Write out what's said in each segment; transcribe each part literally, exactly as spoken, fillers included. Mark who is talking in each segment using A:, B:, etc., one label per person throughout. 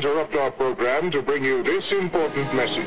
A: interrupt our program to bring you this important message.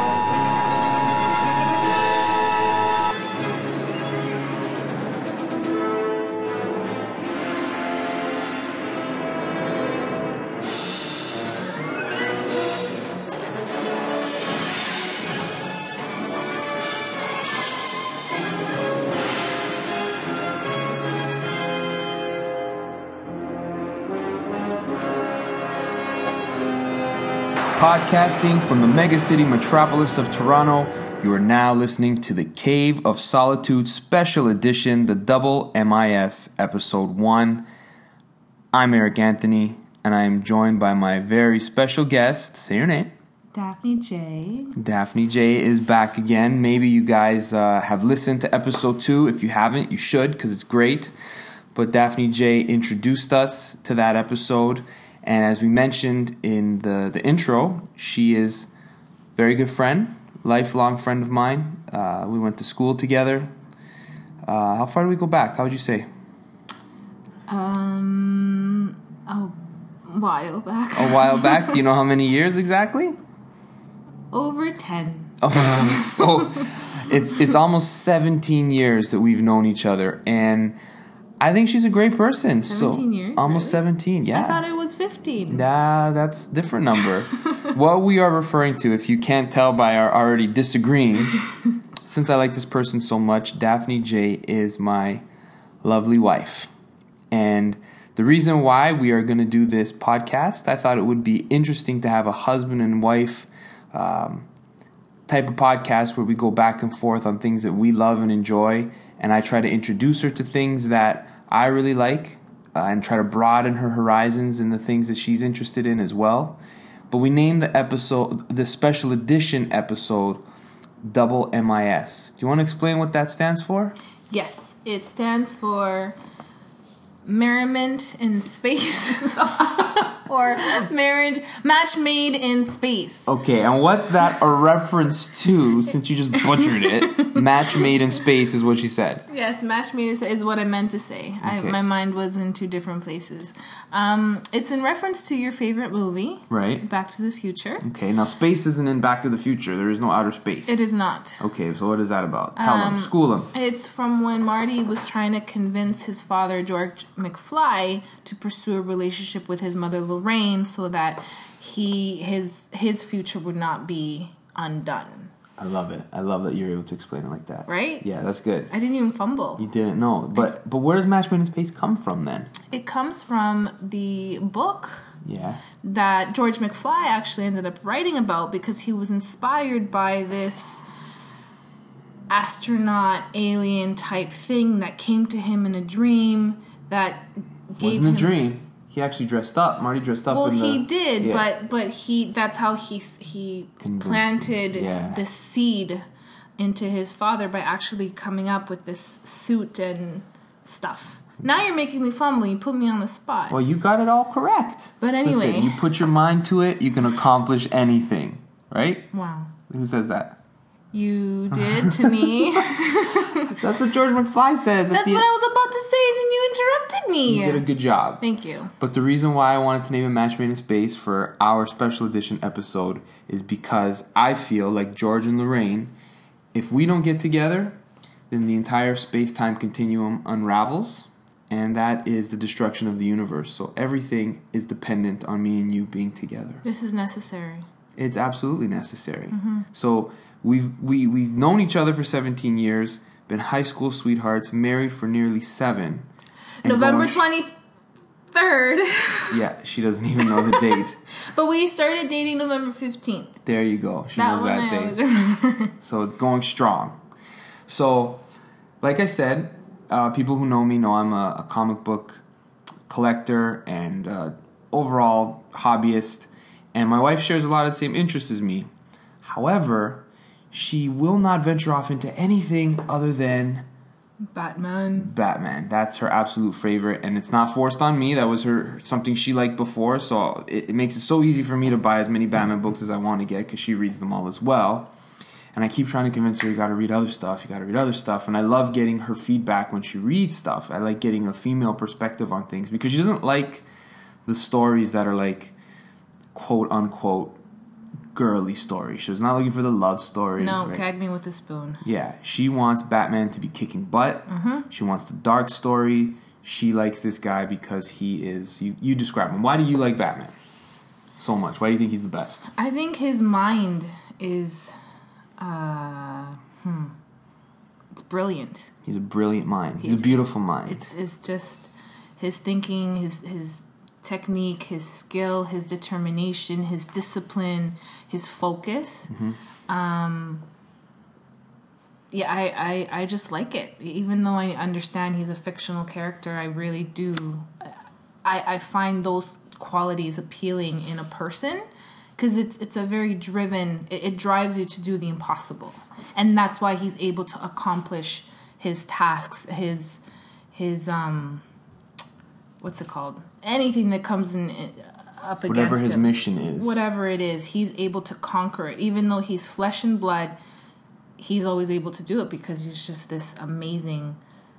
B: Podcasting from the megacity metropolis of Toronto, you are now listening to the Cave of Solitude Special Edition, the Double M I S, Episode one. I'm Eric Anthony, and I am joined by my very special guest. Say your name.
C: Daphne J.
B: Daphne J is back again. Maybe you guys uh, have listened to Episode two. If you haven't, you should, because it's great. But Daphne J introduced us to that episode. And as we mentioned in the, the intro, she is a very good friend, lifelong friend of mine. Uh, we went to school together. Uh, how far do we go back? How would you say?
C: Um, a while back.
B: A while back? Do you know how many years exactly?
C: Over ten.
B: Oh, oh, it's it's almost seventeen years that we've known each other, and I think she's a great person.
C: seventeen
B: so,
C: years?
B: Almost
C: really?
B: seventeen, yeah.
C: I thought it was fifteen.
B: Nah, that's a different number. What we are referring to, if you can't tell by our already disagreeing, since I like this person so much, Daphne J is my lovely wife. And the reason why we are going to do this podcast, I thought it would be interesting to have a husband and wife um, type of podcast where we go back and forth on things that we love and enjoy. And I try to introduce her to things that I really like uh, and try to broaden her horizons in the things that she's interested in as well. But we named the episode, the special edition episode, Double M I S. Do you want to explain what that stands for?
C: Yes, it stands for Merriment in Space. Or marriage, match made in space.
B: Okay, and what's that a reference to, since you just butchered it? Match made in space is what she said.
C: Yes, match made is, is what I meant to say. Okay. I, my mind was in two different places. Um, it's in reference to your favorite movie.
B: Right.
C: Back to the Future.
B: Okay, now space isn't in Back to the Future. There is no outer space.
C: It is not.
B: Okay, so what is that about? Tell
C: um,
B: him. School him.
C: It's from when Marty was trying to convince his father, George McFly, to pursue a relationship with his mother, Lorraine, so that he his his future would not be undone.
B: I love it. I love that you're able to explain it like that.
C: Right?
B: Yeah, that's good.
C: I didn't even fumble.
B: You didn't know. But but where does Match Made in Space come from then?
C: It comes from the book
B: Yeah.
C: that George McFly actually ended up writing about because he was inspired by this astronaut alien type thing that came to him in a dream that gave
B: Wasn't
C: him
B: a dream. He actually dressed up. Marty dressed up.
C: Well,
B: in the,
C: he did,
B: yeah.
C: but but he that's how he he
B: Convinced
C: planted
B: him. Yeah.
C: the seed into his father by actually coming up with this suit and stuff. Now you're making me fumble. You put me on the spot.
B: Well, you got it all correct.
C: But anyway.
B: Listen, you put your mind to it, you can accomplish anything. Right?
C: Wow.
B: Who says that?
C: You did to me.
B: That's what George McFly says.
C: That's
B: the,
C: what I was about to say, and then you interrupted me.
B: You did a good job.
C: Thank you.
B: But the reason why I wanted to name it Match Made in Space for our special edition episode is because I feel like George and Lorraine, if we don't get together, then the entire space-time continuum unravels, and that is the destruction of the universe. So everything is dependent on me and you being together.
C: This is necessary.
B: It's absolutely necessary.
C: Mm-hmm.
B: So we've we we've known each other for seventeen years, been high school sweethearts, married for nearly seven.
C: November twenty third.
B: Yeah, she doesn't even know the date.
C: But we started dating November fifteenth.
B: There you go. She
C: that
B: knows
C: one
B: that
C: I
B: date.
C: always remember.
B: So going strong. So, like I said, uh, people who know me know I'm a, a comic book collector and uh, overall hobbyist. And my wife shares a lot of the same interests as me. However, she will not venture off into anything other than
C: Batman.
B: Batman. That's her absolute favorite, and it's not forced on me. That was her something she liked before, so it, it makes it so easy for me to buy as many Batman books as I want to get because she reads them all as well. And I keep trying to convince her, you got to read other stuff, you got to read other stuff. And I love getting her feedback when she reads stuff. I like getting a female perspective on things because she doesn't like the stories that are like quote unquote girly story. She was not looking for the love story.
C: No,
B: right?
C: gag me with a spoon.
B: Yeah, she wants Batman to be kicking butt.
C: Mm-hmm.
B: She wants the dark story. She likes this guy because he is... You, you describe him. Why do you like Batman so much? Why do you think he's the best?
C: I think his mind is... Uh, hmm. It's brilliant.
B: He's a brilliant mind. He's,
C: He's-
B: a beautiful mind.
C: It's it's just his thinking, his his technique, his skill, his determination, his discipline, his focus.
B: Mm-hmm.
C: Um, yeah, I, I, I just like it. Even though I understand he's a fictional character, I really do. I, I find those qualities appealing in a person because it's it's a very driven. It, it drives you to do the impossible, and that's why he's able to accomplish his tasks. His his um, what's it called? Anything that comes in up against
B: Whatever his
C: him.
B: mission is.
C: Whatever it is, he's able to conquer it. Even though he's flesh and blood, he's always able to do it because he's just this amazing,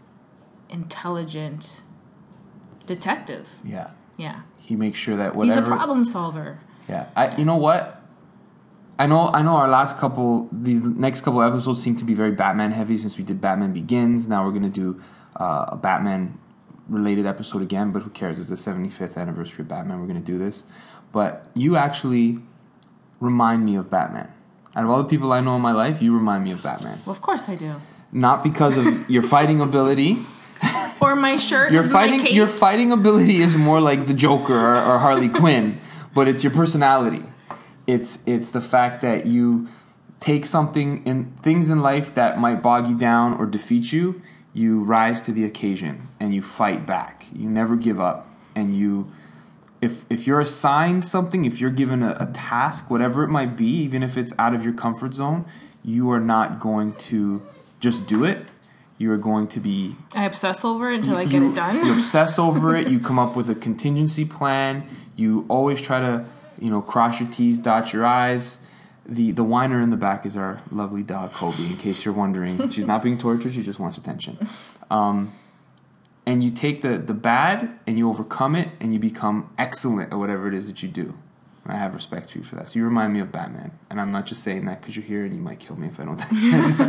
C: intelligent detective.
B: Yeah.
C: Yeah.
B: He makes sure that whatever...
C: He's a problem solver.
B: Yeah. I, you know what? I know I know our last couple... These next couple episodes seem to be very Batman heavy since we did Batman Begins. Now we're going to do uh, a Batman related episode again, but who cares? It's the seventy-fifth anniversary of Batman. We're going to do this. But you actually remind me of Batman. Out of all the people I know in my life, you remind me of Batman.
C: Well, of course I do.
B: Not because of your fighting ability.
C: Or my shirt.
B: Your
C: is
B: fighting
C: my cape.
B: your fighting ability is more like the Joker or, or Harley Quinn, but it's your personality. It's it's the fact that you take something in things in life that might bog you down or defeat you, you rise to the occasion and you fight back. You never give up, and you if if you're assigned something, if you're given a, a task, whatever it might be, even if it's out of your comfort zone, you are not going to just do it. You are going to be...
C: I obsess over it until
B: you,
C: I get
B: you,
C: it done.
B: You obsess over it. You come up with a contingency plan. You always try to, you know, cross your T's, dot your I's. The the whiner in the back is our lovely dog, Kobe, in case you're wondering. She's not being tortured. She just wants attention. Um, and you take the, the bad and you overcome it and you become excellent at whatever it is that you do. And I have respect for you for that. So you remind me of Batman. And I'm not just saying that because you're here and you might kill me if I don't tell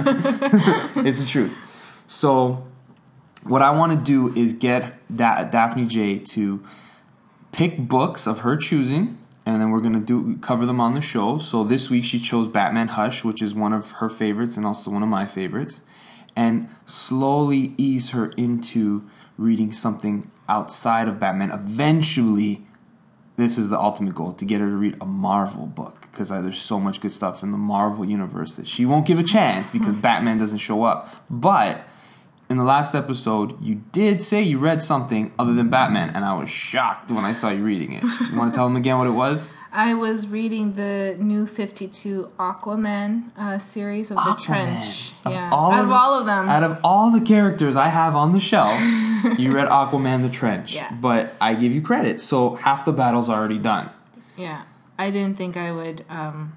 B: you. It's the truth. So what I want to do is get da- Daphne J to pick books of her choosing, and then we're going to do cover them on the show. So this week she chose Batman Hush, which is one of her favorites and also one of my favorites, and slowly ease her into reading something outside of Batman. Eventually, this is the ultimate goal, to get her to read a Marvel book, because there's so much good stuff in the Marvel universe that she won't give a chance because Batman doesn't show up. But in the last episode, you did say you read something other than Batman, and I was shocked when I saw you reading it. You want to tell them again what it was?
C: I was reading the new fifty-two Aquaman uh, series of The
B: Aquaman.
C: Trench.
B: Of
C: Yeah,
B: all
C: out
B: of
C: of
B: the-
C: all of them.
B: Out of all the characters I have on the shelf, you read Aquaman the Trench.
C: Yeah.
B: But I give you credit, so half the battle's already done.
C: Yeah, I didn't think I would um,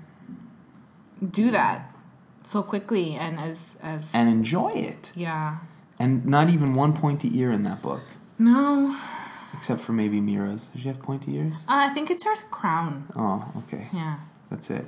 C: do that so quickly and as as
B: And enjoy it.
C: yeah.
B: And not even one pointy ear in that book.
C: No,
B: Except for maybe Mira's. Does she have pointy ears?
C: uh, I think it's her crown.
B: Oh, okay.
C: Yeah.
B: That's it.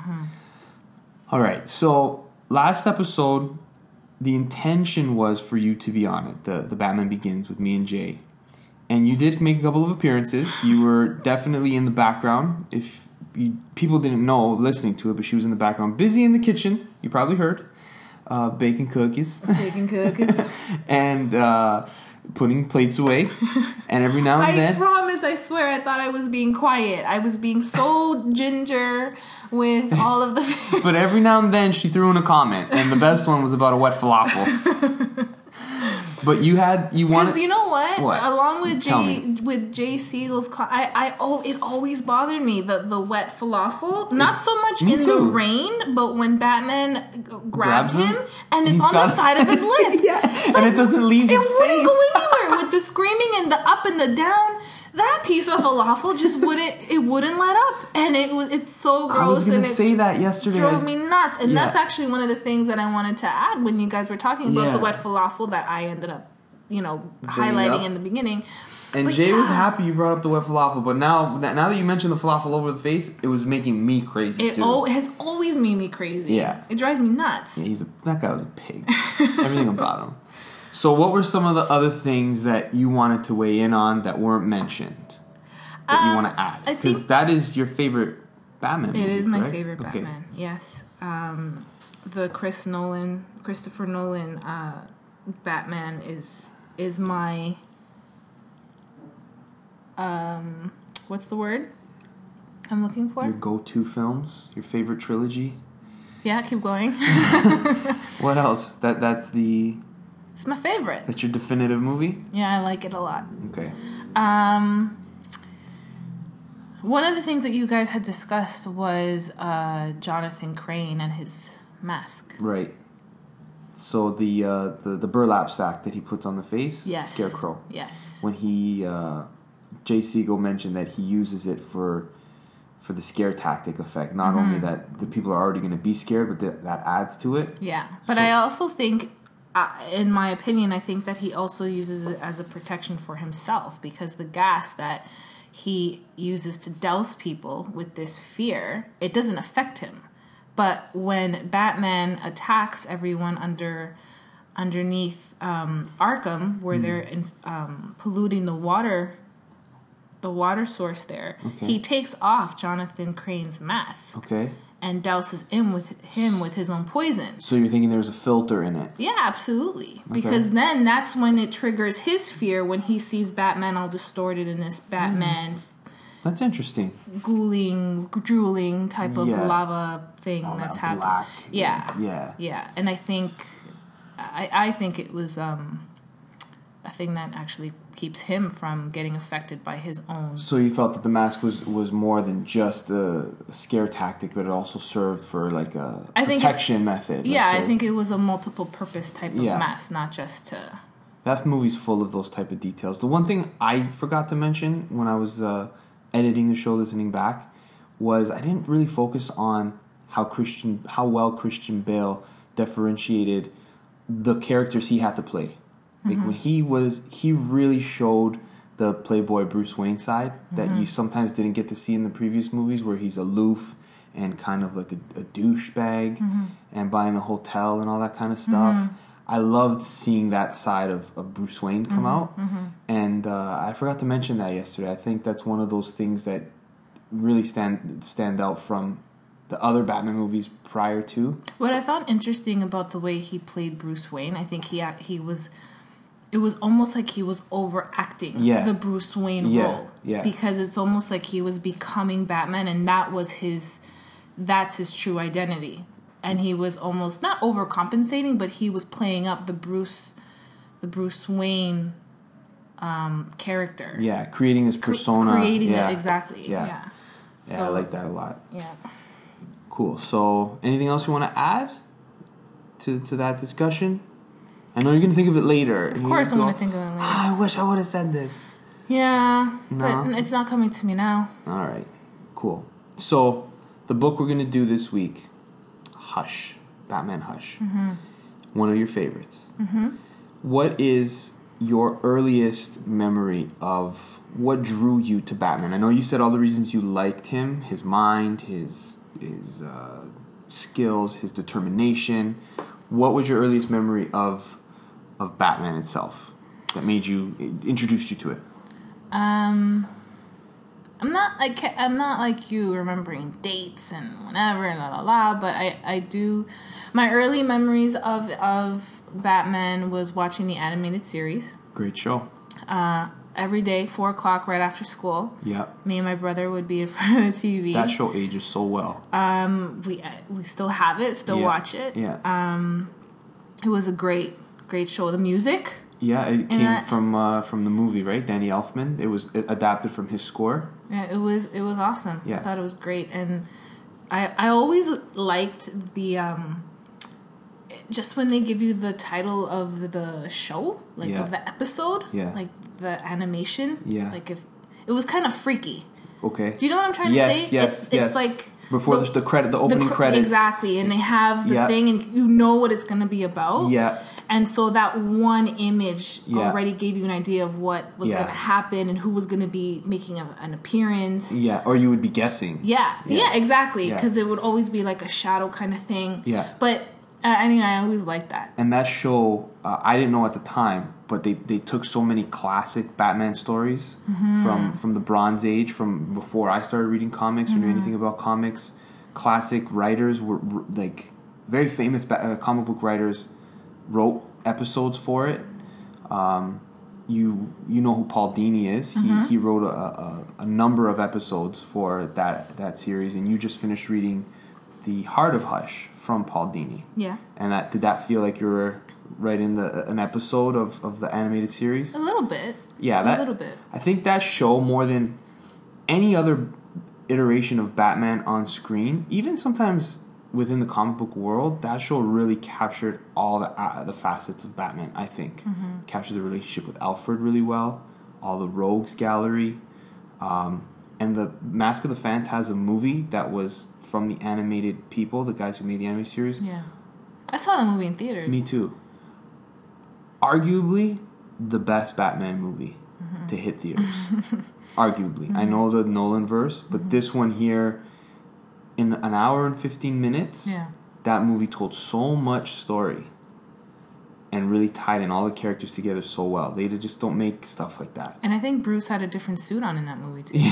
B: All right. So last episode, the intention was for you to be on it. The the Batman Begins with me and Jay, and you did make a couple of appearances. You were definitely in the background. If you, people didn't know listening to it, but she was in the background, busy in the kitchen. You probably heard, uh, baking cookies
C: Baking cookies.
B: and uh, putting plates away. And every now and
C: I
B: then,
C: promise, I swear, I thought I was being quiet. I was being so ginger with all of the...
B: but every now and then she threw in a comment, and the best one was about a wet falafel. But you had you wanted.
C: Because you know what?
B: What?
C: Along with
B: Tell
C: Jay
B: me.
C: with Jay Siegel's, co- I I oh it always bothered me the the wet falafel. Not so much
B: me
C: in the
B: too.
C: rain, but when Batman g- grabbed
B: Grabs him,
C: him, and it's
B: he's
C: on
B: got-
C: the side of his lip.
B: Yeah, and it doesn't leave
C: It
B: his
C: wouldn't
B: face.
C: go anywhere with the screaming and the up and the down. That piece of falafel just wouldn't it wouldn't let up, and it was it's so gross.
B: I was going
C: and
B: to
C: it
B: say that yesterday.
C: drove me nuts. And
B: Yeah.
C: that's actually one of the things that I wanted to add when you guys were talking about
B: Yeah.
C: the wet falafel that I ended up, you know,
B: Bringing
C: highlighting
B: up.
C: in the beginning.
B: And
C: But
B: Jay
C: yeah.
B: was happy you brought up the wet falafel, but now that now that you mentioned the falafel over the face, it was making me crazy
C: It,
B: too.
C: oh, it has always made me crazy.
B: Yeah.
C: It drives me nuts.
B: Yeah, he's a, that guy was a pig. Everything about him. So, what were some of the other things that you wanted to weigh in on that weren't mentioned that you
C: Um,
B: want to add?
C: I
B: Because
C: think-
B: that is your favorite Batman movie,
C: It is my
B: correct?
C: favorite
B: Okay.
C: Batman. Yes. Um, the Chris Nolan, Christopher Nolan uh, Batman is is my um, what's the word I'm looking for?
B: Your go-to films, your favorite trilogy.
C: Yeah, keep going.
B: What else? That that's the
C: It's my favorite.
B: that's your definitive movie.
C: Yeah, I like it a lot.
B: Okay.
C: Um, one of the things that you guys had discussed was uh, Jonathan Crane and his mask.
B: Right. So the uh, the the burlap sack that he puts on the face,
C: Yes.
B: Scarecrow.
C: Yes.
B: When he uh, Jay Siegel mentioned that he uses it for for the scare tactic effect. Not only
C: Mm-hmm.
B: that the people are already going to be scared, but that that adds to it.
C: Yeah, but
B: So-
C: I also think, uh, in my opinion, I think that he also uses it as a protection for himself because the gas that he uses to douse people with this fear, it doesn't affect him. But when Batman attacks everyone under underneath um, Arkham, where
B: Hmm.
C: they're in, um, polluting the water, the water source there,
B: Okay.
C: he takes off Jonathan Crane's mask
B: Okay.
C: and douses him with him with his own poison.
B: So you're thinking there's a filter in it.
C: Yeah, absolutely. Because then that's when it triggers his fear when he sees Batman all distorted in this Batman
B: That's interesting.
C: ghouling, drooling type of
B: Yeah.
C: lava thing
B: All
C: that's
B: that
C: happening.
B: black.
C: Yeah.
B: Yeah.
C: Yeah. And I think I, I think it was um, a thing that actually keeps him from getting affected by his own.
B: So you felt that the mask was, was more than just a scare tactic, but it also served for like a
C: I think it's-
B: protection method.
C: Yeah,
B: like
C: I
B: to-
C: think it was a multiple purpose type of
B: Yeah.
C: mask, not just to.
B: That movie's full of those type of details. The one thing I forgot to mention when I was uh, editing the show, listening back, was I didn't really focus on how Christian, how well Christian Bale differentiated the characters he had to play. Like when he was, he really showed the Playboy Bruce Wayne side that you sometimes didn't get to see in the previous movies, where he's aloof and kind of like a, a douchebag and buying the hotel and all that kind of stuff. I loved seeing that side of, of Bruce Wayne come out. And uh, I forgot to mention that yesterday. I think that's one of those things that really stand stand out from the other Batman movies prior to.
C: What I found interesting about the way he played Bruce Wayne, I think he act- he was, it was almost like he was overacting
B: Yeah.
C: the Bruce Wayne
B: Yeah,
C: role.
B: yeah.
C: Because it's almost like he was becoming Batman, and that was his, that's his true identity. And he was almost not overcompensating, but he was playing up the Bruce, the Bruce Wayne um, character.
B: Yeah, creating this
C: Cre-
B: persona.
C: creating
B: yeah.
C: it exactly.
B: Yeah.
C: Yeah.
B: Yeah, I like that a lot.
C: Yeah.
B: Cool. So, anything else you want to add to to that discussion? I know you're gonna think of it later.
C: Of course, I'm gonna think of it later.
B: I wish I would have said this.
C: Yeah,
B: No.
C: but it's not coming to me now.
B: All right. Cool. So, the book we're gonna do this week, Hush, Batman Hush.
C: Mm-hmm.
B: One of your favorites. Mm-hmm. What is your earliest memory of what drew you to Batman? I know you said all the reasons you liked him: his mind, his his uh, skills, his determination. What was your earliest memory of of Batman itself that made you introduced you to it?
C: Um, I'm not like I'm not like you remembering dates and whatever and la la la. But I I do. My early memories of of Batman was watching the animated series.
B: Great show.
C: Uh, every day, four o'clock, right after school.
B: Yeah.
C: Me and my brother would be in front of the T V.
B: That show ages so well.
C: Um, we we still have it, still
B: Yeah.
C: watch it.
B: Yeah.
C: Um, it was a great great show. The music.
B: Yeah, it came
C: that-
B: from uh, from the movie, right? Danny Elfman. It was adapted from his score.
C: Yeah, it was it was awesome.
B: Yeah.
C: I thought it was great, and I I always liked the um, just when they give you the title of the show, like
B: Yeah.
C: of the episode,
B: Yeah.
C: like the animation,
B: Yeah.
C: like if it was kind of freaky.
B: Okay.
C: Do you know what I'm trying
B: yes,
C: to say?
B: Yes,
C: it's,
B: yes.
C: it's like
B: before the, the credit, the opening
C: cr-
B: credits.
C: exactly, and they have the
B: Yeah.
C: thing, and you know what it's gonna be about.
B: Yeah.
C: And so that one image
B: Yeah.
C: already gave you an idea of what was
B: Yeah.
C: going to happen and who was going to be making a, an appearance.
B: Yeah, or you would be guessing.
C: Yeah,
B: Yeah.
C: yeah, exactly.
B: Yeah.
C: Because it would always be like a shadow kind of thing.
B: Yeah.
C: But uh, anyway, I always liked that.
B: And that show, uh, I didn't know at the time, but they, they took so many classic Batman stories
C: Mm-hmm.
B: from, from the Bronze Age, from before I started reading comics or
C: Mm-hmm.
B: knew anything about comics. Classic writers were, were like very famous ba- uh, comic book writers wrote episodes for it. Um, you you know who Paul Dini is.
C: Mm-hmm.
B: He he wrote a, a, a number of episodes for that that series, and you just finished reading The Heart of Hush from Paul Dini.
C: Yeah.
B: And that, did that feel like you were right in the an episode of, of the animated series?
C: A little bit.
B: Yeah, that,
C: a little bit.
B: I think that show, more than any other iteration of Batman on screen, even sometimes within the comic book world, that show really captured all the uh, the facets of Batman, I think.
C: Mm-hmm.
B: Captured the relationship with Alfred really well, all the rogues gallery, um, and the Mask of the Phantasm movie that was from the animated people, the guys who made the animated series.
C: Yeah. I saw the movie in theaters.
B: Me too. Arguably the best Batman movie
C: Mm-hmm.
B: to hit theaters. Arguably. Mm-hmm. I know the Nolan verse, but mm-hmm. this one here, in an hour and fifteen minutes,
C: yeah.
B: that movie told so much story and really tied in all the characters together so well. They just don't make stuff like that.
C: And I think Bruce had a different suit on in that movie too.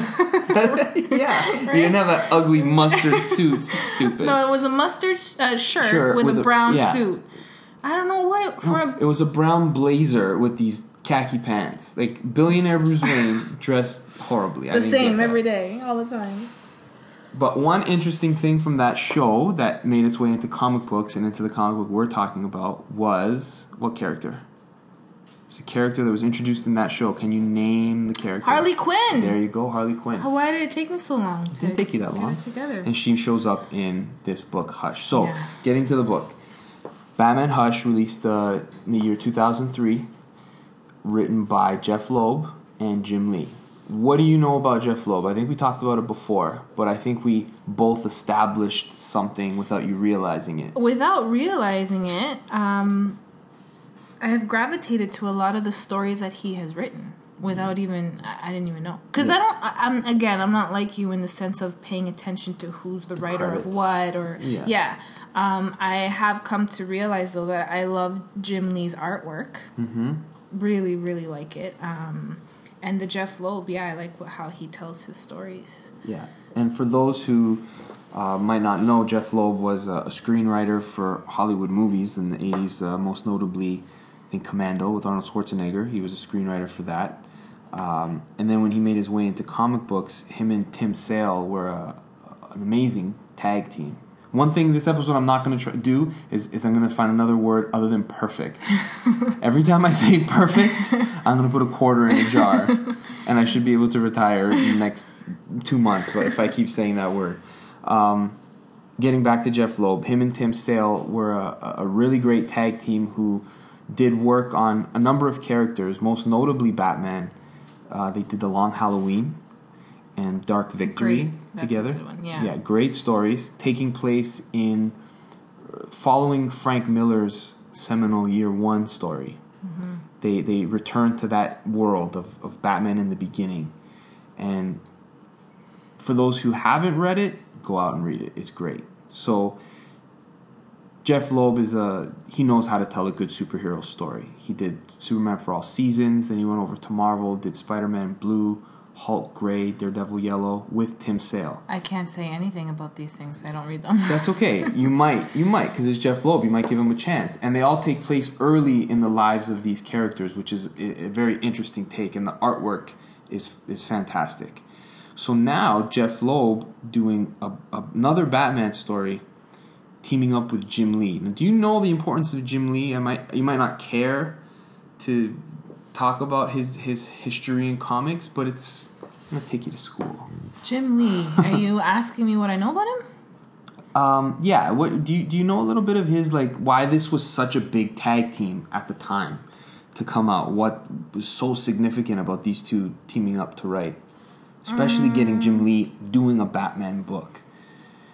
B: Yeah. Right? He didn't have an ugly mustard suit. Stupid.
C: No, it was a mustard uh, shirt
B: sure,
C: with, with a, a brown
B: yeah.
C: suit. I don't know what it for.
B: No,
C: a,
B: it was a brown blazer with these khaki pants. Like billionaire Bruce Wayne dressed horribly.
C: The same every day, all the time.
B: But one interesting thing from that show that made its way into comic books and into the comic book we're talking about was what character? It's a character that was introduced in that show. Can you name the character?
C: Harley Quinn.
B: There you go, Harley Quinn.
C: Why did it take me so long? To
B: it didn't take you that long.
C: Get it together.
B: And she shows up in this book, Hush. So,
C: yeah.
B: getting to the book. Batman Hush, released uh, in the year two thousand three, written by Jeff Loeb and Jim Lee. What do you know about Jeff Loeb? I think we talked about it before, but I think we both established something without you realizing it.
C: Without realizing it, um, I have gravitated to a lot of the stories that he has written without even, I, I didn't even know. Because yeah. I don't, I, I'm again, I'm not like you in the sense of paying attention to who's the, the writer credits. Of what, or, yeah. yeah. Um, I have come to realize, though, that I love Jim Lee's artwork.
B: Mm-hmm.
C: Really, really like it. Um, and the Jeff Loeb, yeah, I like how he tells his stories.
B: Yeah. And for those who uh, might not know, Jeff Loeb was a, a screenwriter for Hollywood movies in the eighties, uh, most notably in Commando with Arnold Schwarzenegger. He was a screenwriter for that. Um, and then when he made his way into comic books, him and Tim Sale were a, an amazing tag team. One thing this episode I'm not going to do is, is I'm going to find another word other than perfect. Every time I say perfect, I'm going to put a quarter in a jar. And I should be able to retire in the next two months if I keep saying that word. Um, getting back to Jeff Loeb, him and Tim Sale were a, a really great tag team who did work on a number of characters, most notably Batman. Uh, they did The Long Halloween and Dark Victory
C: That's
B: together.
C: A good one. Yeah.
B: yeah, great stories taking place in following Frank Miller's seminal Year One story.
C: Mm-hmm.
B: They they return to that world of, of Batman in the beginning, and for those who haven't read it, go out and read it. It's great. So Jeff Loeb is a he knows how to tell a good superhero story. He did Superman for All Seasons, then he went over to Marvel, did Spider-Man Blue, Hulk Gray, Daredevil Yellow with Tim Sale.
C: I can't say anything about these things. I don't read them.
B: That's okay. You might. You might, because it's Jeff Loeb. You might give him a chance. And they all take place early in the lives of these characters, which is a, a very interesting take. And the artwork is is fantastic. So now, Jeff Loeb doing a, another Batman story, teaming up with Jim Lee. Now, do you know the importance of Jim Lee? I might, you might not care to talk about his, his history in comics, but it's I'm gonna take you to school.
C: Jim Lee, are you asking me what I know about him?
B: Um, yeah. What do you do? You know a little bit of his like why this was such a big tag team at the time to come out? What was so significant about these two teaming up to write, especially mm. getting Jim Lee doing a Batman book?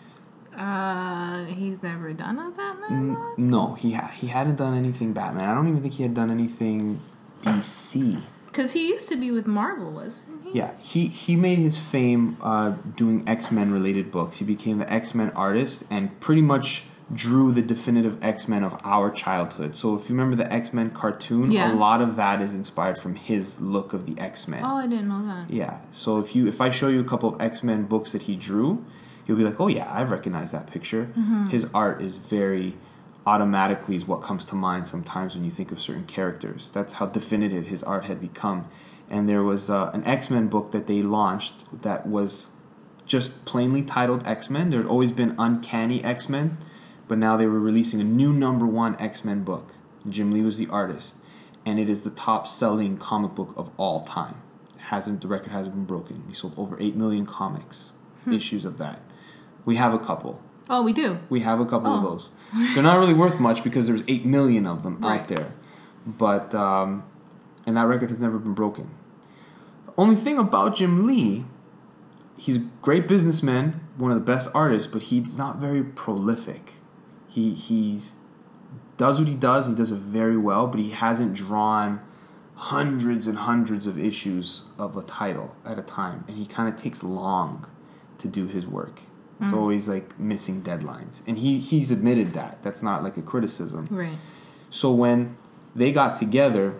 C: Uh, he's never done a Batman book?
B: No, he ha- he hadn't done anything Batman. I don't even think he had done anything D C.
C: Because he used to be with Marvel, wasn't he?
B: Yeah, he, he made his fame uh, doing X-Men related books. He became the X-Men artist and pretty much drew the definitive X-Men of our childhood. So if you remember the X-Men cartoon,
C: Yeah.
B: a lot of that is inspired from his look of the X-Men.
C: Oh, I didn't know that.
B: Yeah, so if you if I show you a couple of X-Men books that he drew, you'll be like, oh yeah, I've recognized that picture.
C: Mm-hmm.
B: His art is very automatically is what comes to mind sometimes when you think of certain characters. That's how definitive his art had become. And there was uh, an X-Men book that they launched that was just plainly titled X-Men. There had always been Uncanny X-Men, but now they were releasing a new number one X-Men book. Jim Lee was the artist, and it is the top-selling comic book of all time. It hasn't the record hasn't been broken. He sold over eight million comics, hmm. issues of that. We have a couple.
C: Oh, we do?
B: We have a couple
C: oh.
B: of those. They're not really worth much because there's eight million of them
C: right.
B: out there. But, um, and that record has never been broken. The only thing about Jim Lee, he's a great businessman, one of the best artists, but he's not very prolific. He he's does what he does, he does it very well, but he hasn't drawn hundreds and hundreds of issues of a title at a time. And he kind of takes long to do his work. It's mm. always like missing deadlines. And he, he's admitted that. That's not like a criticism.
C: Right.
B: So when they got together,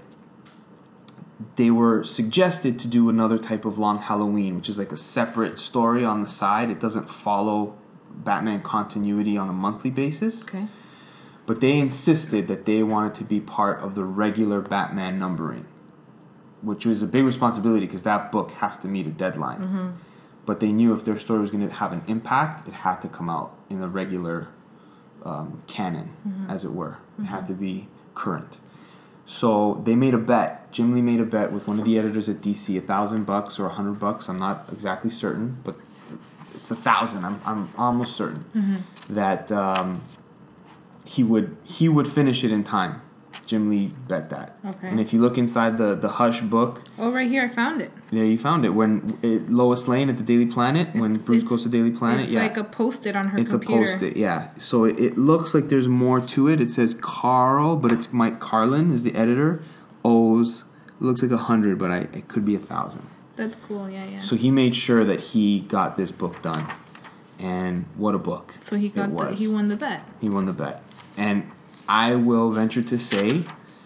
B: they were suggested to do another type of Long Halloween, which is like a separate story on the side. It doesn't follow Batman continuity on a monthly basis.
C: Okay.
B: But they insisted that they wanted to be part of the regular Batman numbering, which was a big responsibility because that book has to meet a deadline.
C: Mm-hmm.
B: But they knew if their story was going to have an impact, it had to come out in the regular um, canon, mm-hmm. as it were. Mm-hmm. It had to be current. So they made a bet. Jim Lee made a bet with one of the editors at D C, a thousand bucks or a hundred bucks. I'm not exactly certain, but it's a thousand. I'm I'm almost certain mm-hmm. that um, he would he would finish it in time. Jim Lee bet that.
C: Okay.
B: And if you look inside the, the Hush book...
C: Oh, right here, I found it.
B: There you found it. When it, Lois Lane at the Daily Planet, it's, when Bruce goes to Daily Planet,
C: it's
B: yeah.
C: It's like a post-it on her
B: it's
C: computer.
B: It's a post-it, yeah. So it, it looks like there's more to it. It says Carl, but it's Mike Carlin is the editor. O's, it looks like a hundred, but I, it could be a thousand.
C: That's cool, yeah, yeah.
B: So he made sure that he got this book done. And what a book.
C: So he got the, he won the bet.
B: He won the bet. And I will venture to say...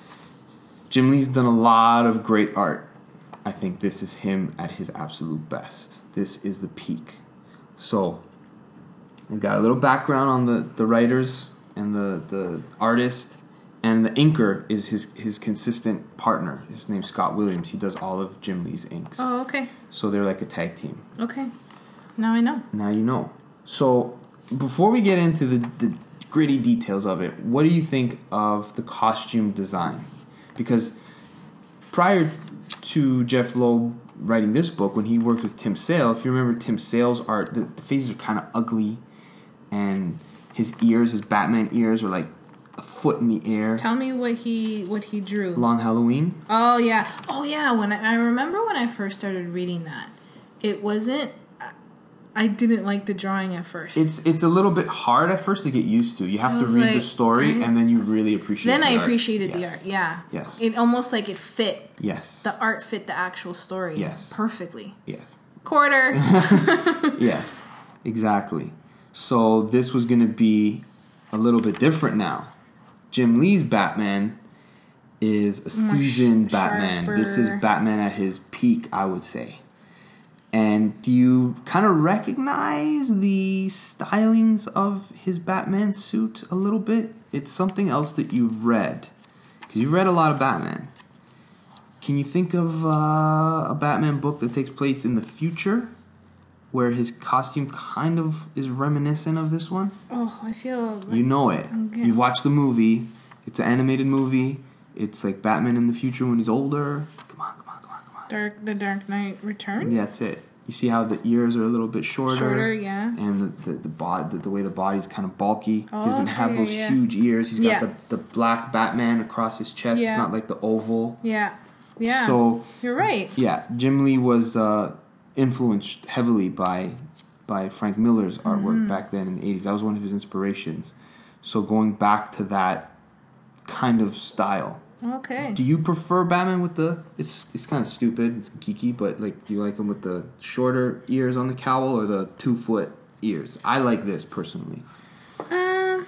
B: Jim Lee's done a lot of great art. I think this is him at his absolute best. This is the peak. So, we've got a little background on the, the writers and the, the artist. And the inker is his, his consistent partner. His name's Scott Williams. He does all of Jim Lee's inks.
C: Oh, okay.
B: So they're like a tag team.
C: Okay. Now I know.
B: Now you know. So, before we get into the, the gritty details of it, what do you think of the costume design? Because prior to Jeff Loeb writing this book, when he worked with Tim Sale, if you remember Tim Sale's art, the, the faces are kind of ugly, and his ears, his Batman ears, are like a foot in the air.
C: Tell me what he what he drew.
B: Long Halloween.
C: Oh yeah, oh yeah. When I, I remember when I first started reading that, it wasn't. I didn't like the drawing at first.
B: It's it's a little bit hard at first to get used to. You have to read
C: like,
B: the story,
C: I,
B: and then you really appreciate
C: then
B: the
C: I
B: art.
C: appreciated
B: Yes.
C: the art, yeah.
B: Yes.
C: It almost like it fit.
B: Yes.
C: The art fit the actual story
B: yes.
C: perfectly.
B: Yes.
C: Quarter.
B: Yes, exactly. So this was going to be a little bit different now. Jim Lee's Batman is a seasoned
C: More sh-
B: Batman.
C: sharper.
B: This is Batman at his peak, I would say. And do you kind of recognize the stylings of his Batman suit a little bit? It's something else that you've read. Because you've read a lot of Batman. Can you think of uh, a Batman book that takes place in the future? Where his costume kind of is reminiscent of this one?
C: Oh, I feel... Like
B: you know it.
C: Okay.
B: You've watched the movie. It's an animated movie. It's like Batman in the future when he's older. Come on, come on, come on, come on.
C: Dark, the Dark Knight Returns?
B: Yeah, that's it. You see how the ears are a little bit shorter?
C: Shorter, yeah.
B: And the the, the, bod, the, the way the body's kind of bulky.
C: Oh,
B: he doesn't
C: okay,
B: have those
C: yeah.
B: huge ears. He's got
C: Yeah.
B: the, the black Batman across his chest.
C: Yeah.
B: It's not like the oval.
C: Yeah. Yeah.
B: So
C: you're right.
B: Yeah, Jim Lee was uh, influenced heavily by by Frank Miller's artwork
C: Mm-hmm.
B: back then in the eighties. That was one of his inspirations. So going back to that kind of style.
C: Okay.
B: Do you prefer Batman with the? It's it's kind of stupid. It's geeky, but like, do you like him with the shorter ears on the cowl or the two foot ears? I like this personally.
C: Um,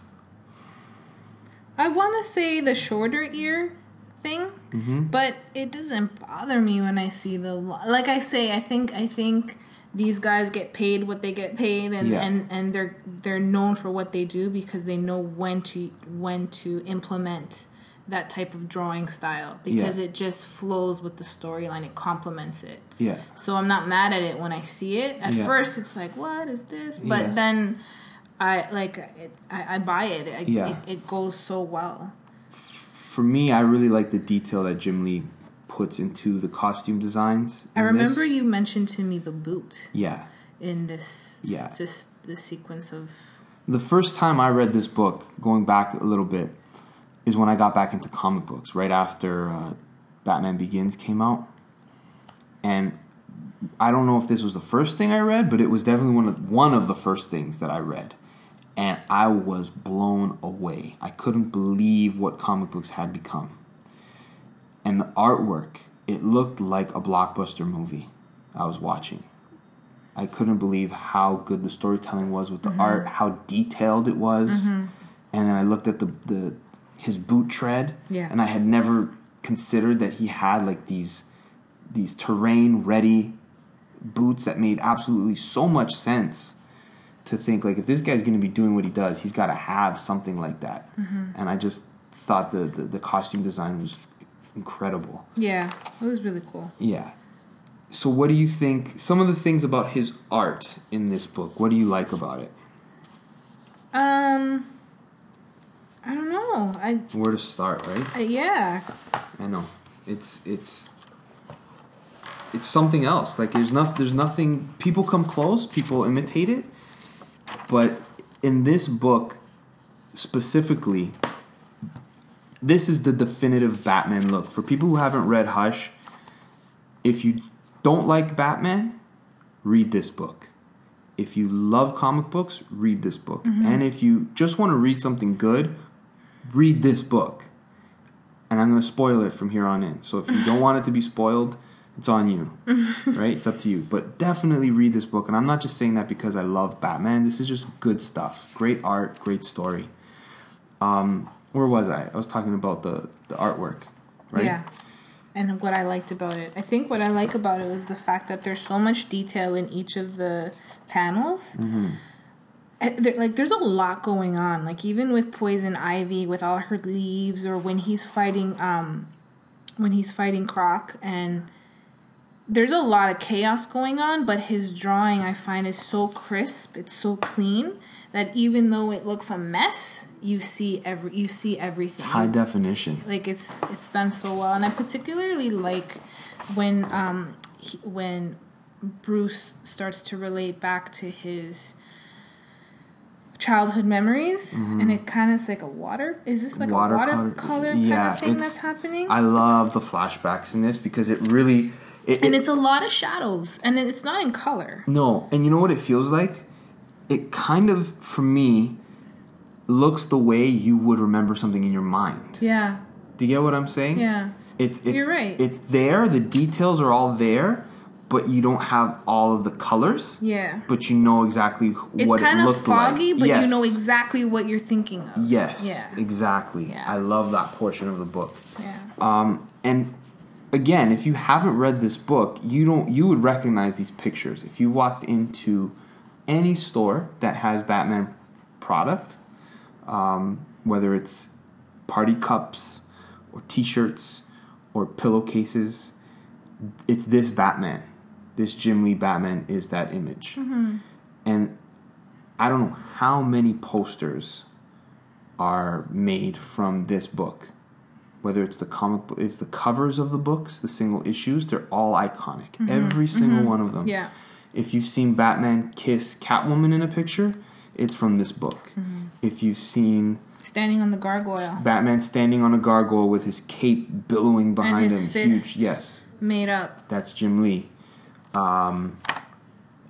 C: I want to say the shorter ear thing,
B: Mm-hmm.
C: but it doesn't bother me when I see the lo- like I say. I think I think these guys get paid what they get paid, and,
B: Yeah.
C: and, and they're they're known for what they do because they know when to when to implement that type of drawing style because
B: Yeah.
C: it just flows with the storyline. It complements it.
B: Yeah.
C: So I'm not mad at it when I see it. At
B: Yeah.
C: first, it's like, what is this? But
B: Yeah.
C: then I like it, I, I buy it. I,
B: Yeah.
C: it. It goes so well.
B: For me, I really like the detail that Jim Lee puts into the costume designs.
C: I
B: in
C: remember
B: this.
C: you mentioned to me the boot
B: Yeah.
C: in this
B: Yeah.
C: this this sequence of.
B: The first time I read this book, going back a little bit, is when I got back into comic books, right after uh, Batman Begins came out. And I don't know if this was the first thing I read, but it was definitely one of, one of the first things that I read. And I was blown away. I couldn't believe what comic books had become. And the artwork, it looked like a blockbuster movie I was watching. I couldn't believe how good the storytelling was with the
C: Mm-hmm.
B: art, how detailed it was. And then I looked at the, the his boot tread,
C: Yeah.
B: and I had never considered that he had like these these terrain ready boots that made absolutely so much sense. To think like if this guy's going to be doing what he does, he's got to have something like that.
C: Mm-hmm.
B: And I just thought the, the the costume design was incredible.
C: Yeah, it was really cool.
B: Yeah. So what do you think, some of the things about his art in this book, what do you like about it?
C: Um, I don't know. I,
B: Where to start, right?
C: I yeah.
B: I know. It's it's it's something else. Like there's not there's nothing, people come close, people imitate it, but in this book specifically, this is the definitive Batman look. For people who haven't read Hush, if you don't like Batman, read this book. If you love comic books, read this book. And if you just want to read something good, read this book. And I'm going to spoil it from here on in. So if you don't want it to be spoiled, it's on you. Right? It's up to you. But definitely read this book. And I'm not just saying that because I love Batman. This is just good stuff. Great art, great story. Um, where was I? I was talking about the, the artwork. Right?
C: Yeah. And what I liked about it. I think what I like about it was the fact that there's so much detail in each of the panels.
B: Mm-hmm.
C: There, like, there's a lot going on. Like, even with Poison Ivy, with all her leaves, or when he's fighting, um, when he's fighting Croc, and there's a lot of chaos going on, but his drawing, I find, is so crisp, it's so clean, that even though it looks a mess, you see every you see everything.
B: High definition.
C: Like it's it's done so well, and I particularly like when um he, when Bruce starts to relate back to his childhood memories, mm-hmm. and it kind of is like a water. Is this like
B: Water
C: a
B: color-
C: watercolor kind
B: yeah,
C: of thing
B: it's-
C: that's happening?
B: I love the flashbacks in this because it really... It,
C: and
B: it-
C: it's a lot of shadows, and it's not in color.
B: No, and you know what it feels like? It kind of, for me, looks the way you would remember something in your mind.
C: Yeah,
B: Do you get what I'm saying?
C: yeah.
B: It's, it's,
C: You're right.
B: It's there, the details are all there, but you don't have all of the colors.
C: Yeah.
B: But you know exactly
C: It's
B: what it
C: kind of
B: looked like.
C: foggy, but
B: Yes.
C: you know exactly what you're thinking of.
B: Yes,
C: Yeah.
B: exactly.
C: Yeah.
B: I love that portion of the book.
C: Yeah.
B: Um, and again, if you haven't read this book, you don't you would recognize these pictures. If you walked into any store that has Batman product, um, whether it's party cups or T-shirts or pillowcases, it's this Batman. This Jim Lee Batman is that image.
C: Mm-hmm.
B: And I don't know how many posters are made from this book. Whether it's the comic book, it's the covers of the books, the single issues, they're all iconic.
C: Mm-hmm.
B: Every single one of them.
C: Yeah.
B: If you've seen Batman kiss Catwoman in a picture, it's from this book.
C: Mm-hmm.
B: If you've seen
C: Standing on the gargoyle.
B: Batman standing on a gargoyle with his cape billowing behind
C: his
B: him,
C: fists.
B: huge, yes,
C: Made up.
B: that's Jim Lee. Um,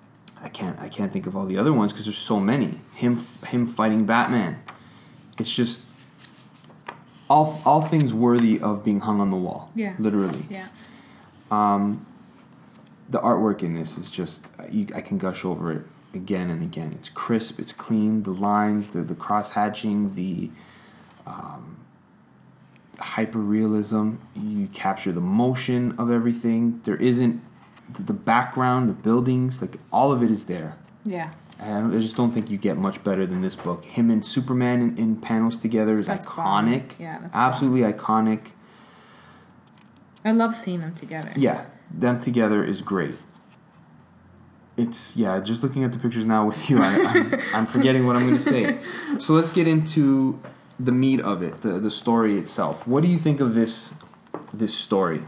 B: I can't I can't think of all the other ones because there's so many. Him him fighting Batman. It's just all all things worthy of being hung on the wall.
C: Yeah.
B: Literally.
C: Yeah.
B: Um, the artwork in this is just you, I can gush over it again and again. It's crisp. It's clean. The lines, the the cross hatching, the um, hyper realism. You capture the motion of everything. There isn't. The background, the buildings, like all of it is there.
C: Yeah.
B: And I just don't think you get much better than this book. Him and Superman in, in panels together is
C: That's
B: iconic.
C: bomb. Yeah, that's
B: absolutely bomb. iconic.
C: I love seeing them together.
B: Yeah, them together is great. It's yeah. Just looking at the pictures now with you, I, I'm, I'm forgetting what I'm going to say. So let's get into the meat of it, the the story itself. What do you think of this this story?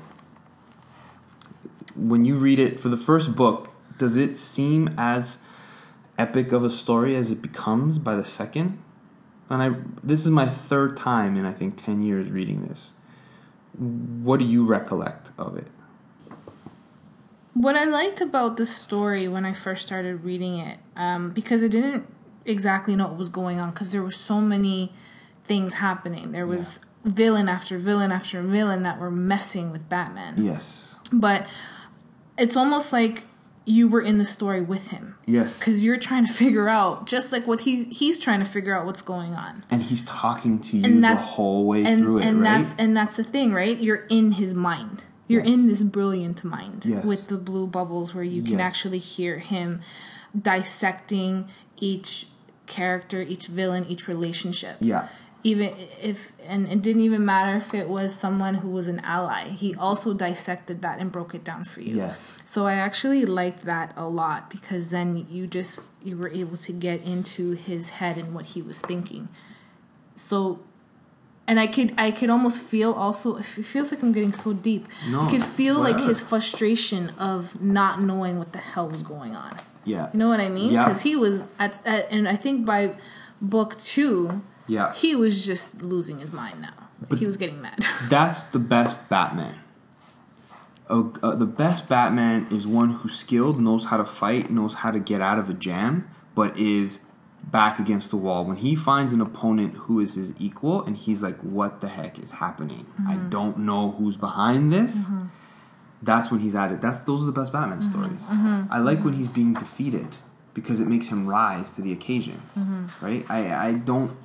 B: When you read it for the first book, does it seem as epic of a story as it becomes by the second? And I this is my third time in I think ten years reading this. What do you recollect of it?
C: What I liked about the story when I first started reading it, um, because I didn't exactly know what was going on, because there were so many things happening. There was yeah. villain after villain after villain that were messing with Batman.
B: Yes.
C: But it's almost like you were in the story with him.
B: Yes.
C: Because you're trying to figure out, just like what he he's trying to figure out what's going on.
B: And he's talking to you the whole way
C: and,
B: through it,
C: and
B: right?
C: That's, and that's the thing, right? You're in his mind. You're
B: yes.
C: in this brilliant mind
B: yes.
C: with the blue bubbles where you can
B: yes.
C: actually hear him dissecting each character, each villain, each relationship.
B: Yeah.
C: Even if, and it didn't even matter if it was someone who was an ally. He also dissected that and broke it down for you.
B: Yes.
C: So I actually liked that a lot, because then you just, you were able to get into his head and what he was thinking. So, and I could, I could almost feel also, it feels like I'm getting so deep.
B: No,
C: I could feel
B: whatever.
C: like his frustration of not knowing what the hell was going on.
B: Yeah.
C: You know what I mean?
B: Yeah.
C: Because he was, at, at, and I think by book two,
B: yeah.
C: he was just losing his mind now. Like,
B: but
C: he was getting mad.
B: That's the best Batman. Uh, uh, the best Batman is one who's skilled, knows how to fight, knows how to get out of a jam, but is back against the wall. When he finds an opponent who is his equal, and he's like, what the heck is happening? Mm-hmm. I don't know who's behind this. Mm-hmm. That's when he's at it. That's Those are the best Batman mm-hmm. stories. Mm-hmm. I like mm-hmm. when he's being defeated, because it makes him rise to the occasion. Mm-hmm. Right? I, I don't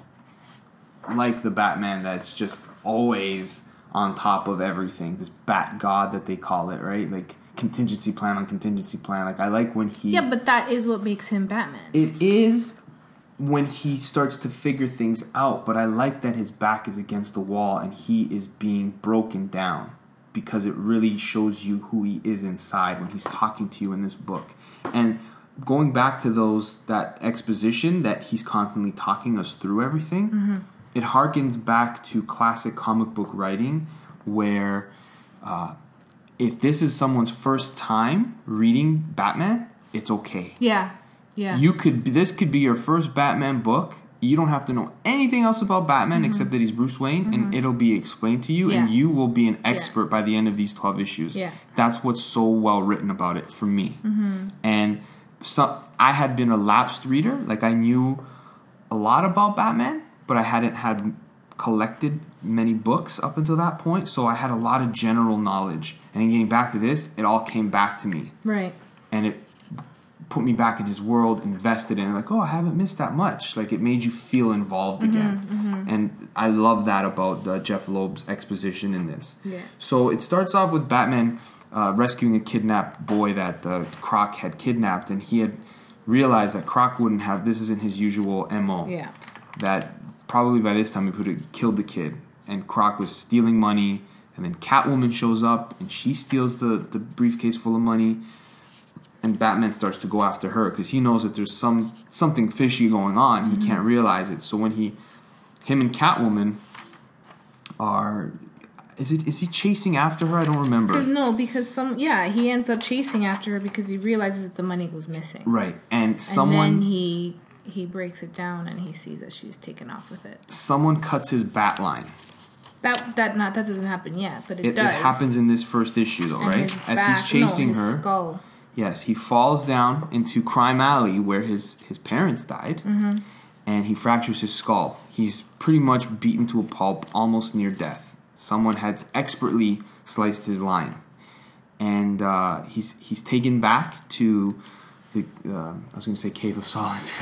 B: like the Batman that's just always on top of everything. This Bat God that they call it, right? Like contingency plan on contingency plan. Like I like when he...
C: Yeah, but that is what makes him Batman.
B: It is when he starts to figure things out, but I like that his back is against the wall and he is being broken down, because it really shows you who he is inside when he's talking to you in this book. And going back to those that exposition that he's constantly talking us through everything... Mm-hmm. It harkens back to classic comic book writing, where uh, if this is someone's first time reading Batman, it's okay.
C: Yeah, yeah.
B: You could this could be your first Batman book. You don't have to know anything else about Batman mm-hmm. except that he's Bruce Wayne, mm-hmm. and it'll be explained to you, yeah. and you will be an expert yeah. by the end of these twelve issues.
C: Yeah.
B: That's what's so well written about it for me.
C: Mm-hmm.
B: And so I had been a lapsed reader, like I knew a lot about Batman, but I hadn't had collected many books up until that point, so I had a lot of general knowledge. And then getting back to this, it all came back to me.
C: Right.
B: And it put me back in his world, invested in it. Like, oh, I haven't missed that much. Like, it made you feel involved
C: mm-hmm,
B: again.
C: Mm-hmm.
B: And I love that about uh, Jeff Loeb's exposition in this.
C: Yeah.
B: So it starts off with Batman uh, rescuing a kidnapped boy that uh, Croc had kidnapped, and he had realized that Croc wouldn't have, this isn't his usual M O.
C: Yeah.
B: That probably by this time he would have killed the kid, and Croc was stealing money, and then Catwoman shows up and she steals the, the briefcase full of money, and Batman starts to go after her because he knows that there's some something fishy going on. Mm-hmm. He can't realize it. So when he him and Catwoman are is it is he chasing after her? I don't remember.
C: No, because some yeah, he ends up chasing after her because he realizes that the money was missing.
B: Right. And someone
C: and then he he breaks it down and he sees that she's taken off with it.
B: Someone cuts his bat line.
C: That that not that doesn't happen yet, but it,
B: it
C: does.
B: It happens in this first issue, though,
C: and
B: right?
C: His
B: As
C: back,
B: he's chasing
C: no, his
B: her.
C: Skull.
B: Yes, he falls down into Crime Alley where his, his parents died, mm-hmm. and he fractures his skull. He's pretty much beaten to a pulp, almost near death. Someone has expertly sliced his line. And uh, he's he's taken back to the, uh, I was going to say Cave of Solitude.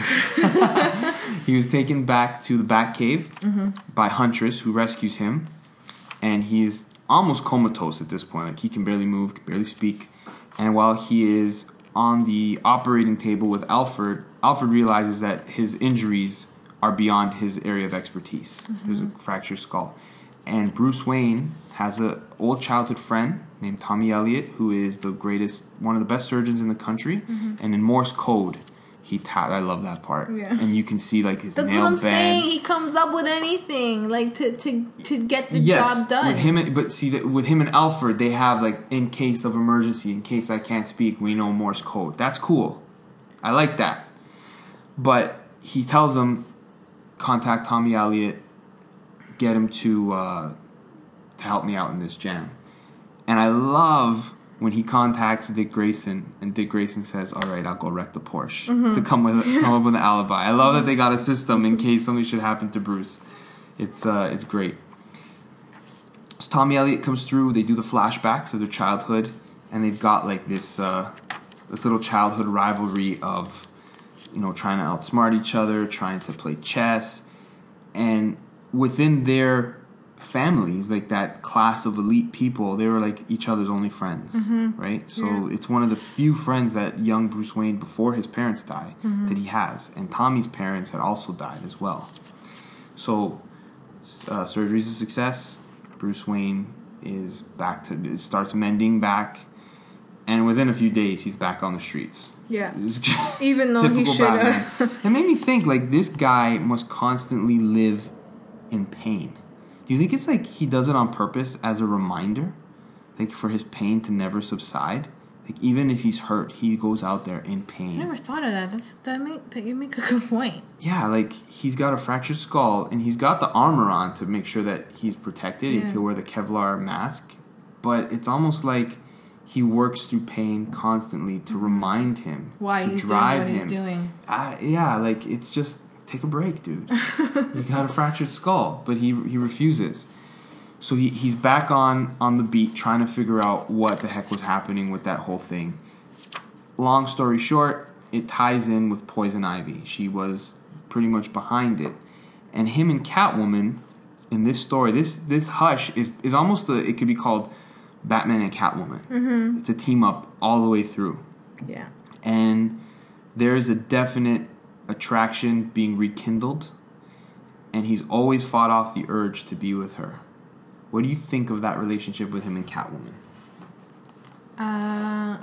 B: He was taken back to the Batcave mm-hmm. by Huntress, who rescues him. And he's almost comatose at this point. Like, he can barely move, can barely speak. And while he is on the operating table with Alfred, Alfred realizes that his injuries are beyond his area of expertise. Mm-hmm. There's a fractured skull. And Bruce Wayne has an old childhood friend named Tommy Elliott, who is the greatest, one of the best surgeons in the country. Mm-hmm. And in Morse code, he ta- I love that part. Yeah. And you can see like his
C: That's
B: nail
C: what I'm
B: bends.
C: saying. He comes up with anything like to to, to get the
B: yes,
C: job done.
B: With him, but see that with him and Alfred, they have like in case of emergency, in case I can't speak, we know Morse code. That's cool. I like that. But he tells him, contact Tommy Elliott, get him to uh, to help me out in this jam. And I love when he contacts Dick Grayson, and Dick Grayson says, all right, I'll go wreck the Porsche mm-hmm. to come with come up with an alibi. I love that they got a system in case something should happen to Bruce. It's uh, it's great. So Tommy Elliott comes through. They do the flashbacks of their childhood, and they've got like this uh, this little childhood rivalry of, you know, trying to outsmart each other, trying to play chess, and within their families, like that class of elite people, they were like each other's only friends, mm-hmm. right? So yeah. It's one of the few friends that young Bruce Wayne, before his parents die, mm-hmm. that he has. And Tommy's parents had also died as well. So uh, surgery's a success. Bruce Wayne is back to, starts mending back, and within a few days, he's back on the streets.
C: Yeah. Even though he should have.
B: It made me think, like, this guy must constantly live in pain. Do you think it's like he does it on purpose as a reminder? Like for his pain to never subside? Like even if he's hurt, he goes out there in pain.
C: I never thought of that. That's, that, make, that you make a good point.
B: Yeah, like he's got a fractured skull and he's got the armor on to make sure that he's protected. Yeah. He can wear the Kevlar mask. But it's almost like he works through pain constantly to remind him.
C: Why
B: to
C: he's
B: drive
C: doing what
B: him.
C: he's doing.
B: Uh, yeah, like it's just... Take a break, dude. You got a fractured skull, but he he refuses. So he, he's back on, on the beat trying to figure out what the heck was happening with that whole thing. Long story short, it ties in with Poison Ivy. She was pretty much behind it. And him and Catwoman in this story, this this Hush is, is almost, a, it could be called Batman and Catwoman. Mm-hmm. It's a team up all the way through.
C: Yeah.
B: And there's a definite attraction being rekindled, and he's always fought off the urge to be with her. What do you think of that relationship with him and Catwoman?
C: Uh,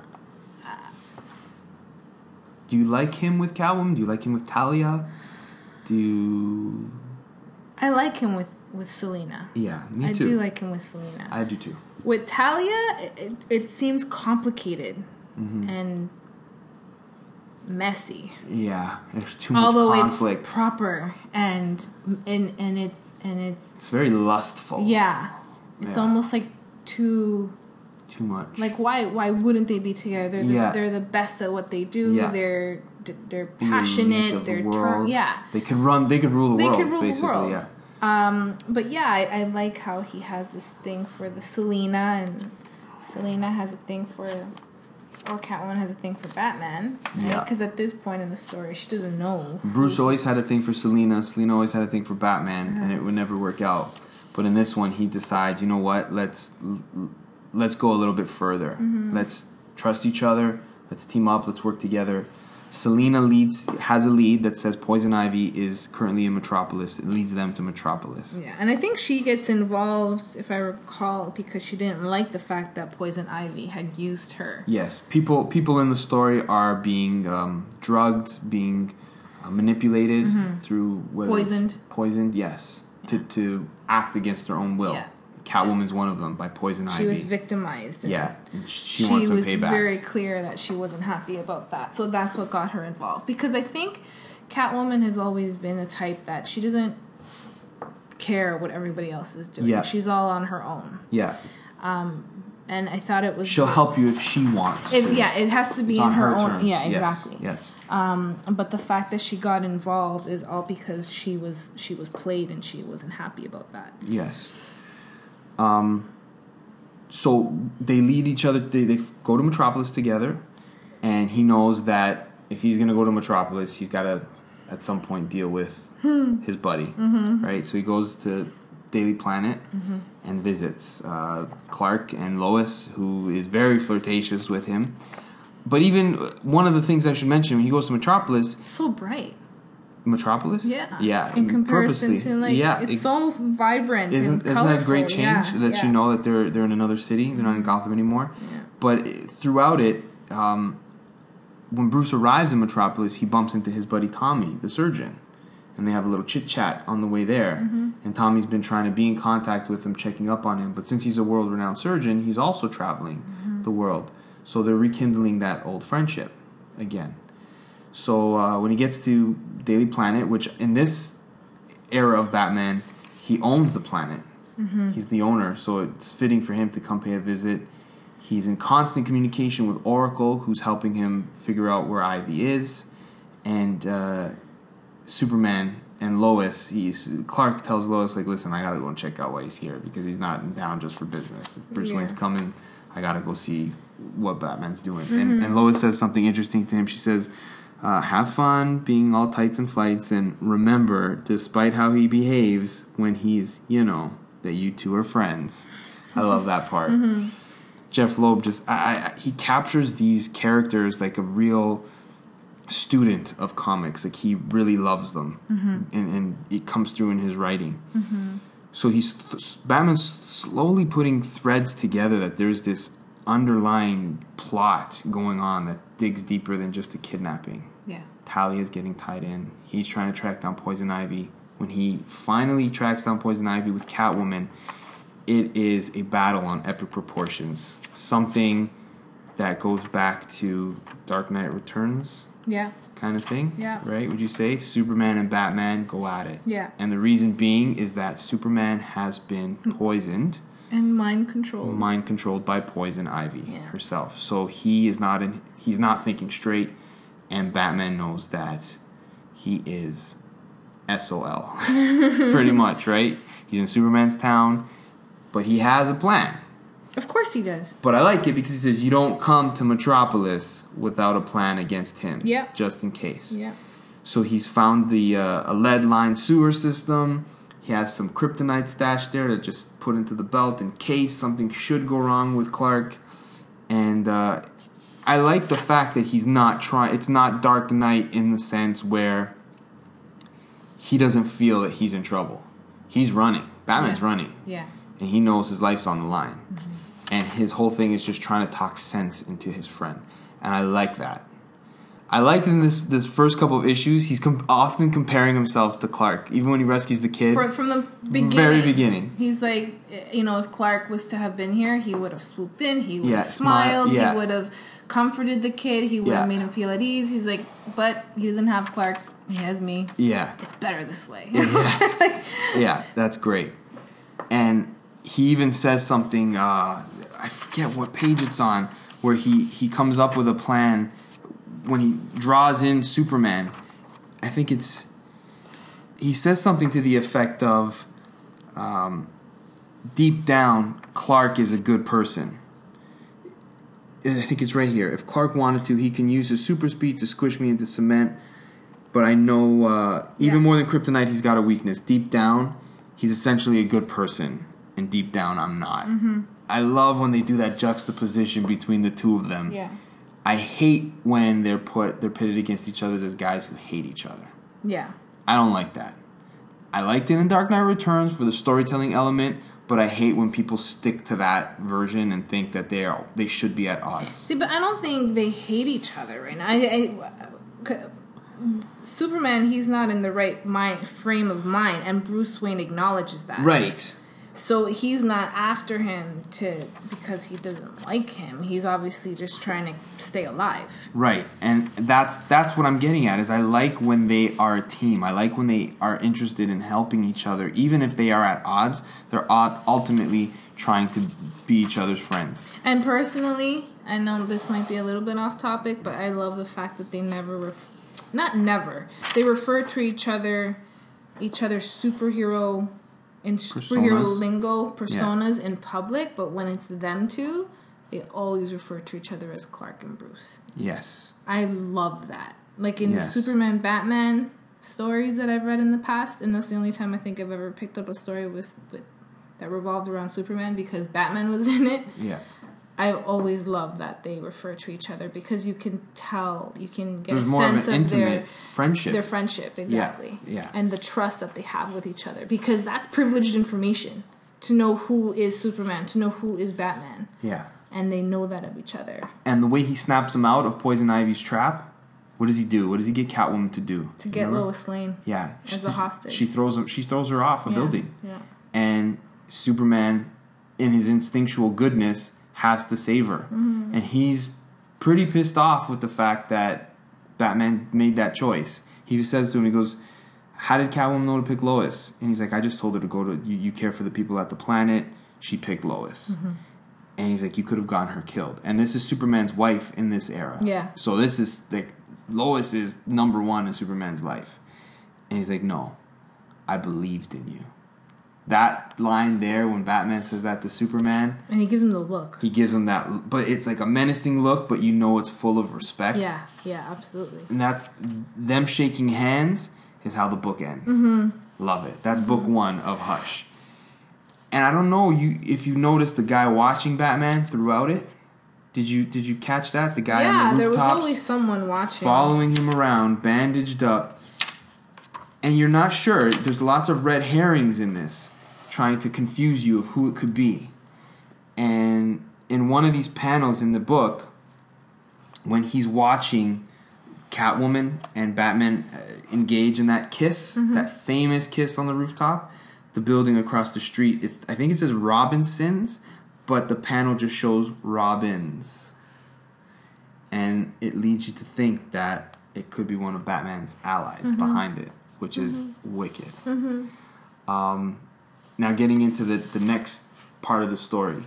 B: do you like him with Catwoman? Do you like him with Talia? Do you...
C: I like him with, with Selena.
B: Yeah, me
C: I
B: too.
C: I do like him with Selena.
B: I do too.
C: With Talia, it, it seems complicated mm-hmm. and messy.
B: Yeah, there's too much
C: Although
B: conflict.
C: Although it's proper and and and it's and it's
B: it's very lustful.
C: Yeah, it's yeah. almost like too
B: too much.
C: Like why why wouldn't they be together? They're the,
B: yeah.
C: they're the best at what they do.
B: Yeah.
C: They're they're passionate. They're
B: the
C: ter- yeah.
B: They could run. They could rule the
C: they
B: world.
C: They could rule
B: basically,
C: the world.
B: Yeah.
C: Um, but yeah, I, I like how he has this thing for the Selena, and Selena has a thing for. Or Catwoman has a thing for Batman, right?
B: Yeah.
C: Because at this point in the story, she doesn't know.
B: Bruce always had a thing for Selena. Selena always had a thing for Batman, uh-huh. and it would never work out. But in this one, he decides, you know what? Let's let's go a little bit further. Mm-hmm. Let's trust each other. Let's team up. Let's work together. Selena leads has a lead that says Poison Ivy is currently in Metropolis. It leads them to Metropolis.
C: Yeah, and I think she gets involved, if I recall, because she didn't like the fact that Poison Ivy had used her.
B: Yes, people people in the story are being um, drugged, being uh, manipulated mm-hmm. through
C: poisoned.
B: Poisoned, yes, yeah. to to act against their own will. Yeah. Catwoman's one of them by Poison Ivy.
C: She was victimized.
B: Yeah, and she,
C: she
B: wants some
C: was
B: payback.
C: Very clear that she wasn't happy about that. So that's what got her involved. Because I think Catwoman has always been the type that she doesn't care what everybody else is doing.
B: Yeah.
C: She's all on her own.
B: Yeah.
C: Um, and I thought it was.
B: She'll help you if she wants.
C: If,
B: to.
C: yeah, it has to be
B: It's
C: in
B: on
C: her,
B: her
C: own.
B: terms.
C: Yeah,
B: Yes,
C: exactly.
B: yes.
C: Um, but the fact that she got involved is all because she was she was played and she wasn't happy about that.
B: Yes. Um. So they lead each other. They, they go to Metropolis together, and he knows that if he's going to go to Metropolis, he's got to, at some point, deal with his buddy,
C: Mm-hmm.
B: right? So he goes to Daily Planet
C: Mm-hmm.
B: and visits uh, Clark and Lois, who is very flirtatious with him. But even one of the things I should mention, when he goes to Metropolis,
C: So bright.
B: Metropolis,
C: Yeah.
B: yeah,
C: In comparison
B: purposely.
C: to like,
B: yeah,
C: it's
B: ex-
C: so vibrant
B: Isn't,
C: and
B: isn't
C: colorful.
B: that a great change
C: Yeah,
B: that
C: yeah.
B: you know that they're they're in another city, they're not in Gotham anymore?
C: Yeah.
B: But throughout it, um, when Bruce arrives in Metropolis, he bumps into his buddy Tommy, the surgeon, and they have a little chit chat on the way there.
C: Mm-hmm.
B: And Tommy's been trying to be in contact with him, checking up on him. But since he's a world renowned surgeon, he's also traveling
C: Mm-hmm.
B: the world, so they're rekindling that old friendship again. So uh, when he gets to Daily Planet, which in this era of Batman, he owns the planet.
C: Mm-hmm.
B: He's the owner, so it's fitting for him to come pay a visit. He's in constant communication with Oracle, who's helping him figure out where Ivy is. And uh, Superman and Lois, he's, Clark tells Lois, like, listen, I gotta go and check out why he's here, because he's not in town just for business. If Bruce
C: Yeah.
B: Wayne's coming, I gotta go see what Batman's doing. And, and Lois says something interesting to him. She says, uh, have fun being all tights and flights, and remember, despite how he behaves, when he's, you know, that you two are friends. I love that part. Jeff Loeb just, I, I, he captures these characters like a real student of comics. Like, he really loves them. And, and it comes through in his writing. So he's, Batman's slowly putting threads together that there's this underlying plot going on that digs deeper than just a kidnapping.
C: Yeah.
B: Talia's getting tied in. He's trying to track down Poison Ivy. When he finally tracks down Poison Ivy with Catwoman, it is a battle on epic proportions. Something that goes back to Dark Knight Returns
C: Yeah.
B: kind of thing.
C: Yeah.
B: Right? Would you say? Superman and Batman go at it.
C: Yeah.
B: And the reason being is that Superman has been poisoned.
C: And mind control.
B: Mind controlled by Poison Ivy
C: Yeah.
B: herself. So he is not in he's not thinking straight, and Batman knows that he is S O L. Pretty much, right? He's in Superman's town, but he has a plan.
C: Of course he does.
B: But I like it because he says you don't come to Metropolis without a plan against him.
C: Yeah.
B: Just in case.
C: Yeah.
B: So he's found the uh, a lead-lined sewer system. He has some kryptonite stashed there to just put into the belt in case something should go wrong with Clark. And uh, I like the fact that he's not trying. It's not Dark Knight in the sense where he doesn't feel that he's in trouble. He's running. Batman's
C: Yeah.
B: running.
C: Yeah.
B: And he knows his life's on the line.
C: Mm-hmm.
B: And his whole thing is just trying to talk sense into his friend. And I like that. I like in this this first couple of issues, he's com- often comparing himself to Clark, even when he rescues the kid.
C: For, from the beginning.
B: Very beginning.
C: He's like, you know, if Clark was to have been here, he would have swooped in, he would
B: Yeah,
C: have
B: smile-
C: smiled,
B: yeah.
C: he would have comforted the kid, he would
B: Yeah.
C: have made him feel at ease. He's like, but he doesn't have Clark, he has me.
B: Yeah.
C: It's better this way.
B: Yeah. Yeah, that's great. And he even says something, uh, I forget what page it's on, where he, he comes up with a plan when he draws in Superman. I think it's... He says something to the effect of, um, deep down, Clark is a good person. I think it's right here. If Clark wanted to, he can use his super speed to squish me into cement. But I know, uh, even
C: Yeah.
B: more than kryptonite, he's got a weakness. Deep down, he's essentially a good person. And deep down, I'm not.
C: Mm-hmm.
B: I love when they do that juxtaposition between the two of them.
C: Yeah.
B: I hate when they're put they're pitted against each other as guys who hate each other.
C: Yeah.
B: I don't like that. I liked it in Dark Knight Returns for the storytelling element, but I hate when people stick to that version and think that they are they should be at odds.
C: See, but I don't think they hate each other right now. I, I, Superman, he's not in the right mind frame of mind, and Bruce Wayne acknowledges that.
B: Right.
C: So he's not after him to because he doesn't like him. He's obviously just trying to stay alive.
B: Right. And that's that's what I'm getting at is I like when they are a team. I like when they are interested in helping each other. Even if they are at odds, they're ultimately trying to be each other's friends.
C: And personally, I know this might be a little bit off topic, but I love the fact that they never, ref- not never, they refer to each other, each other's superhero, in superhero
B: Personas.
C: lingo, personas in public, but when it's them two, they always refer to each other as Clark and Bruce.
B: Yes.
C: I love that. Like in
B: Yes.
C: the Superman, Batman stories that I've read in the past, and that's the only time I think I've ever picked up a story was with, that revolved around Superman because Batman was in it.
B: Yeah.
C: I've always loved that they refer to each other because you can tell, you can get
B: There's
C: a
B: more
C: sense
B: of an
C: of
B: intimate
C: their
B: friendship.
C: their friendship, exactly.
B: Yeah, yeah.
C: And the trust that they have with each other because that's privileged information to know who is Superman, to know who is Batman.
B: Yeah.
C: And they know that of each other.
B: And the way he snaps him out of Poison Ivy's trap, what does he do? What does he get Catwoman to do?
C: To get
B: Remember?
C: Lois Lane.
B: Yeah.
C: As
B: She-
C: a hostage.
B: She throws him. She throws her off a
C: Yeah,
B: building.
C: Yeah.
B: And Superman, in his instinctual goodness, has to save her. Mm-hmm. And he's pretty pissed off with the fact that Batman made that choice. He says to him, he goes, how did Catwoman know to pick Lois? And he's like, I just told her to go to, you, you care for the people at the planet. She picked Lois. Mm-hmm. And he's like, you could have gotten her killed. And this is Superman's wife in this era.
C: Yeah.
B: So this is, like, Lois is number one in Superman's life. And he's like, no, I believed in you. That line there when Batman says that to Superman,
C: And he gives him the look.
B: he gives him that, but it's like a menacing look, but you know it's full of respect.
C: Yeah, yeah, absolutely.
B: And that's, them shaking hands is how the book ends.
C: Mm-hmm.
B: Love it. That's book one of Hush. And I don't know you if you noticed the guy watching Batman throughout it. Did you did you catch that? The guy
C: Yeah,
B: on the
C: there was
B: rooftops
C: always someone watching.
B: following him around, bandaged up. And you're not sure. There's lots of red herrings in this, trying to confuse you of who it could be. And in one of these panels in the book, when he's watching Catwoman and Batman uh, engage in that kiss, mm-hmm. that famous kiss on the rooftop, the building across the street, it, I think it says Robinsons, but the panel just shows Robins. And it leads you to think that it could be one of Batman's allies mm-hmm. behind it, which mm-hmm. is wicked.
C: Mm-hmm.
B: Um, now getting into the, the next part of the story.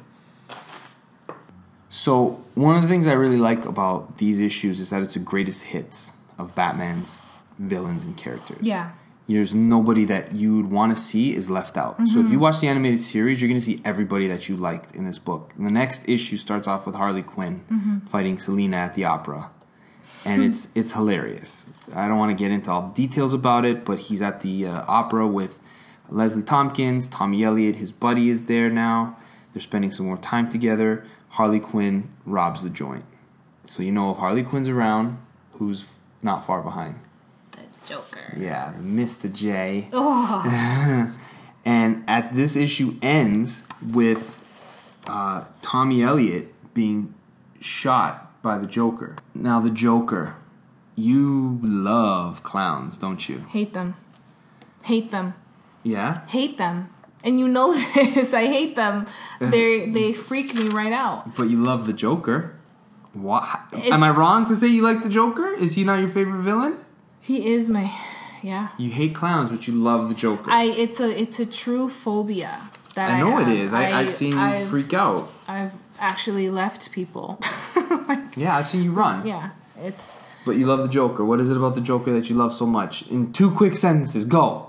B: So one of the things I really like about these issues is that it's the greatest hits of Batman's villains and characters.
C: Yeah.
B: There's nobody that you'd want to see is left out. Mm-hmm. So if you watch the animated series, you're going to see everybody that you liked in this book. And the next issue starts off with Harley Quinn mm-hmm. fighting Selena at the opera. And it's it's hilarious. I don't want to get into all the details about it, but he's at the uh, opera with Leslie Tompkins, Tommy Elliott, his buddy is there now. They're spending some more time together. Harley Quinn robs the joint. So you know if Harley Quinn's around, who's not far behind?
C: The Joker.
B: Yeah, Mister J.
C: Oh.
B: And at this issue ends with uh, Tommy Elliott being shot by the Joker. Now the Joker, you love clowns, don't you?
C: Hate them. Hate them.
B: Yeah?
C: Hate them. And you know this. I hate them. They they freak me right out.
B: But you love the Joker. What? Am I wrong to say you like the Joker? Is he not your favorite villain?
C: He is my, yeah.
B: You hate clowns, but you love the Joker.
C: I it's a it's a true phobia that I,
B: I know
C: have.
B: it is. I,
C: I,
B: I've seen you
C: I've,
B: freak out.
C: I've actually left people. Like,
B: yeah, I've seen you run.
C: Yeah, it's.
B: But you love the Joker. What is it about the Joker that you love so much? In two quick sentences, go.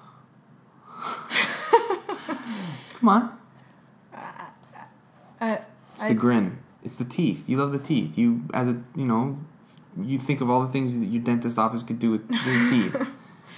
B: Come on.
C: Uh,
B: it's
C: I,
B: the grin. It's the teeth. You love the teeth. You, as a, you know, you think of all the things that your dentist office could do with his teeth.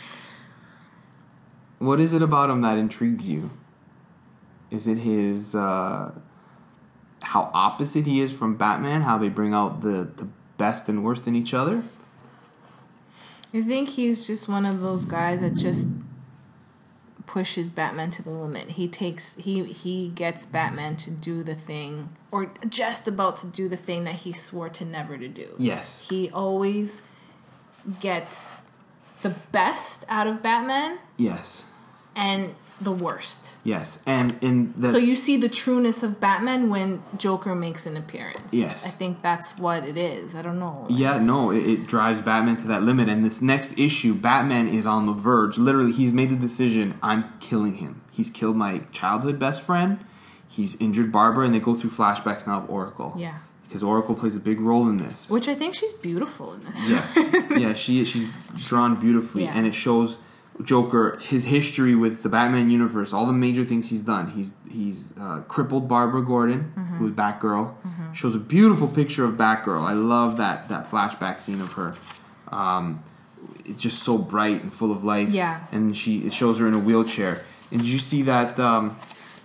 B: What is it about him that intrigues you? Is it his, uh, how opposite he is from Batman? How they bring out the, the best and worst in each other?
C: I think he's just one of those guys that just pushes Batman to the limit. He takes he he gets Batman to do the thing, or just about to do the thing that he swore to never to do.
B: Yes.
C: He always gets the best out of Batman.
B: Yes.
C: And the worst.
B: Yes. And in the
C: So you see the trueness of Batman when Joker makes an appearance.
B: Yes.
C: I think that's what it is. I don't know. Like,
B: yeah, no, it, it drives Batman to that limit. And this next issue, Batman is on the verge. Literally, he's made the decision, I'm killing him. He's killed my childhood best friend. he's injured Barbara, and they go through flashbacks now of Oracle.
C: Yeah.
B: Because Oracle plays a big role in this.
C: Which I think she's beautiful in this.
B: Yes. Yeah, she she's drawn beautifully.
C: Yeah.
B: And it shows Joker, his history with the Batman universe, all the major things he's done. He's he's uh, crippled Barbara Gordon, mm-hmm. who was Batgirl. Mm-hmm. Shows a beautiful picture of Batgirl. I love that, that flashback scene of her. Um, it's just so bright and full of life.
C: Yeah. And
B: she it shows her in a wheelchair. And did you see that um,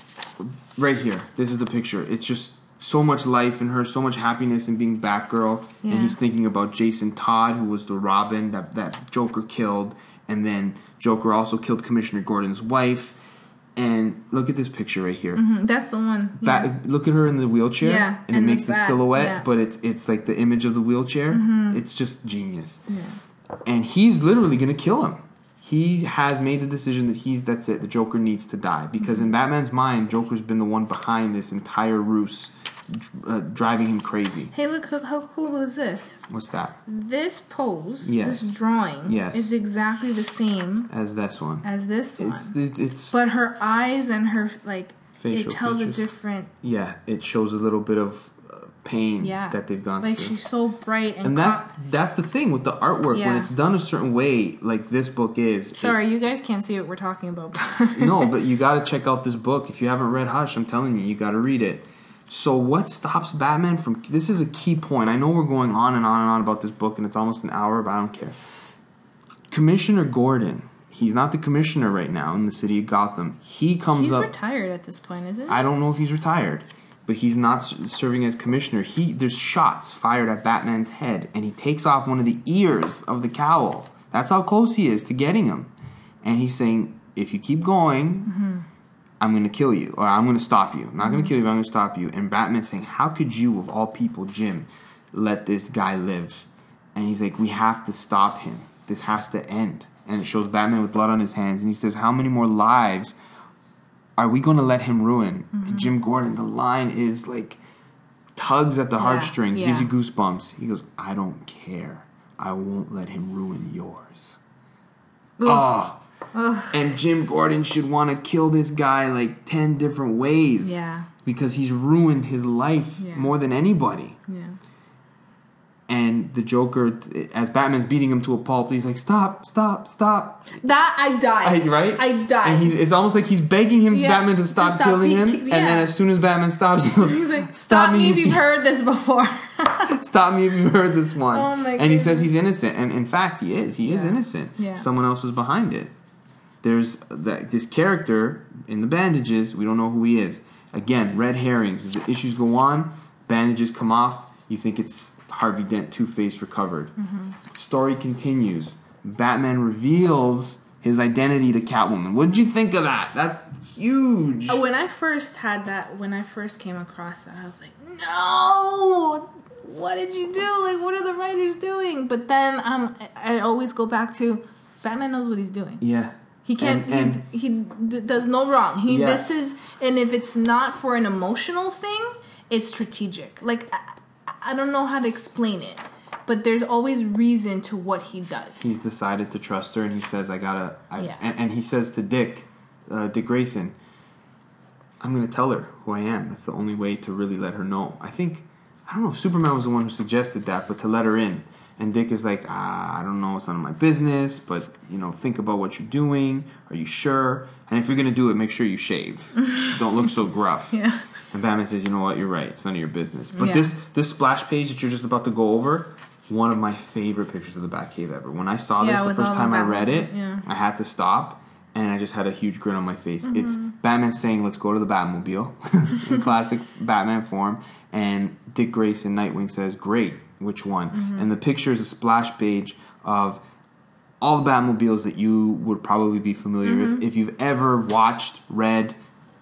B: right here? This is the picture. It's just so much life in her, so much happiness in being Batgirl. Yeah. And he's thinking about Jason Todd, who was the Robin that, that Joker killed. And then Joker also killed Commissioner Gordon's wife. And look at this picture right here.
C: Mm-hmm. That's the one. Yeah.
B: Bat, look at her in the wheelchair.
C: Yeah.
B: And, and it makes the
C: bat.
B: silhouette,
C: yeah.
B: but it's it's like the image of the wheelchair.
C: Mm-hmm.
B: It's just genius.
C: Yeah.
B: And he's literally going to kill him. He has made the decision that he's that's it. The Joker needs to die. Because mm-hmm. in Batman's mind, Joker's been the one behind this entire ruse. Uh, driving him crazy.
C: Hey, look, how, how cool is this?
B: What's that?
C: This pose,
B: yes.
C: this drawing,
B: yes.
C: is exactly the same
B: as this one.
C: As this one.
B: It's, it, it's
C: but her eyes and her like
B: facial
C: it tells
B: features.
C: a different.
B: Yeah, it shows a little bit of uh, pain
C: yeah.
B: that they've gone
C: like
B: through.
C: Like she's so bright and.
B: And that's that's the thing with the artwork
C: yeah.
B: when it's done a certain way, like this book is.
C: Sorry,
B: it,
C: you guys can't see what we're talking about.
B: No, but you got to check out this book. If you haven't read Hush, I'm telling you, you got to read it. So what stops Batman from... This is a key point. I know we're going on and on and on about this book, and it's almost an hour, but I don't care. Commissioner Gordon, he's not the commissioner right now in the city of Gotham. He comes
C: he's
B: up...
C: He's retired at this point, isn't he?
B: I don't know if he's retired, but he's not serving as commissioner. He There's shots fired at Batman's head, and he takes off one of the ears of the cowl. That's how close he is to getting him. And he's saying, if you keep going... Mm-hmm. I'm going to kill you, or I'm going to stop you. I'm not going to kill you, but I'm going to stop you. And Batman's saying, how could you, of all people, Jim, let this guy live? And he's like, we have to stop him. This has to end. And it shows Batman with blood on his hands. And he says, how many more lives are we going to let him ruin? Mm-hmm. And Jim Gordon, the line is like, tugs at the
C: yeah,
B: heartstrings,
C: yeah.
B: gives you goosebumps. He goes, I don't care. I won't let him ruin yours. Oh.
C: Ugh.
B: And Jim Gordon should want to kill this guy like ten different ways.
C: Yeah.
B: Because he's ruined his life
C: yeah.
B: more than anybody.
C: Yeah.
B: And the Joker, as Batman's beating him to a pulp, he's like, stop, stop, stop.
C: That, I died.
B: I, right?
C: I died.
B: And he's it's almost like he's begging him,
C: yeah.
B: Batman, to stop,
C: to stop
B: killing
C: be,
B: him.
C: yeah.
B: And then as soon as Batman stops, he goes,
C: he's like, stop, stop me if you've heard this before.
B: Stop me if you've heard this one.
C: Oh my
B: and he says he's innocent. And in fact, he is. He is
C: yeah.
B: innocent.
C: Yeah.
B: Someone else was behind it. There's that this character in the bandages. We don't know who he is. Again, red herrings. As the issues go on, bandages come off. You think it's Harvey Dent, Two-Face recovered. Mm-hmm. The story continues. Batman reveals his identity to Catwoman. What did you think of that? That's huge.
C: When I first had that, when I first came across that, I was like, no! What did you do? Like, what are the writers doing? But then um, I always go back to, Batman knows what he's doing.
B: Yeah.
C: He can't.
B: And, and
C: he, he d- does no wrong. He
B: yeah.
C: this is, and if it's not for an emotional thing, it's strategic. Like I, I don't know how to explain it, but there's always reason to what he does.
B: He's decided to trust her, and he says, "I gotta." I,
C: yeah.
B: and, and he says to Dick, uh, Dick Grayson, "I'm gonna tell her who I am. That's the only way to really let her know." I think I don't know if Superman was the one who suggested that, but to let her in. And Dick is like, ah, I don't know, it's none of my business, but, you know, think about what you're doing. Are you sure? And if you're going to do it, make sure you shave. Don't look so gruff.
C: Yeah.
B: And Batman says, you know what, you're right. It's none of your business. But
C: yeah.
B: this this splash page that you're just about to go over, one of my favorite pictures of the Batcave ever. When I saw
C: yeah,
B: this the first time I read it,
C: yeah.
B: I had to stop, and I just had a huge grin on my face.
C: Mm-hmm.
B: It's Batman saying, let's go to the Batmobile, in classic Batman form, and Dick Grayson, Nightwing, says, great. Which one? Mm-hmm. And the picture is a splash page of all the Batmobiles that you would probably be familiar mm-hmm. with if you've ever watched, read,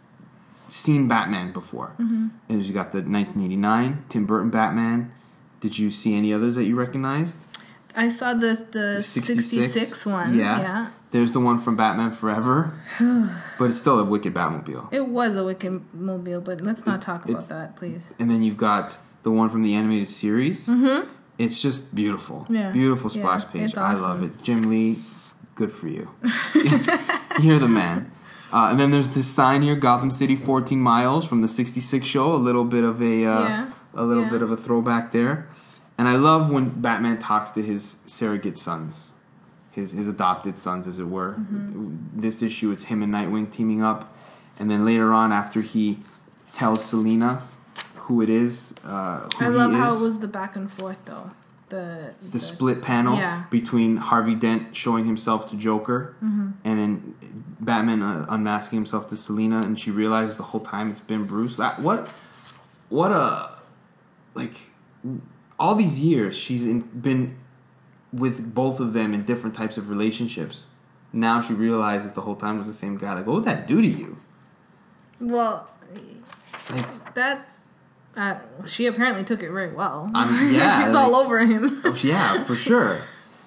B: seen Batman before. Mm-hmm. And you got the nineteen eighty-nine Tim Burton Batman. Did you see any others that you recognized?
C: I saw the the sixty-six one.
B: Yeah.
C: yeah.
B: There's the one from Batman Forever. But it's still a wicked Batmobile.
C: It was a wicked mobile, but let's not talk about
B: it's,
C: that, please.
B: And then you've got the one from the animated series.
C: Mm-hmm.
B: It's just beautiful.
C: Yeah.
B: Beautiful splash
C: yeah,
B: page.
C: awesome.
B: I love it. Jim Lee, good for you. You're the man. Uh, and then there's this sign here, Gotham City, fourteen miles from the sixty-six show. A little bit of a uh,
C: Yeah.
B: a little
C: Yeah.
B: bit of a throwback there. And I love when Batman talks to his surrogate sons, his his adopted sons, as it were.
C: Mm-hmm.
B: This issue, it's him and Nightwing teaming up, and then later on, after he tells Selina who it is, uh, who
C: I love
B: he
C: how
B: is,
C: it was the back and forth though. The
B: the split panel
C: Yeah.
B: between Harvey Dent showing himself to Joker,
C: Mm-hmm.
B: and then Batman uh, unmasking himself to Selina, and she realizes the whole time it's been Bruce. That what, what a, like, all these years she's in, been with both of them in different types of relationships. Now she realizes the whole time it was the same guy. Like, what would that do to you?
C: Well,
B: Like,
C: that uh, she apparently took it very well.
B: I'm, yeah,
C: She's
B: like-
C: all over him.
B: Oh, yeah, for sure.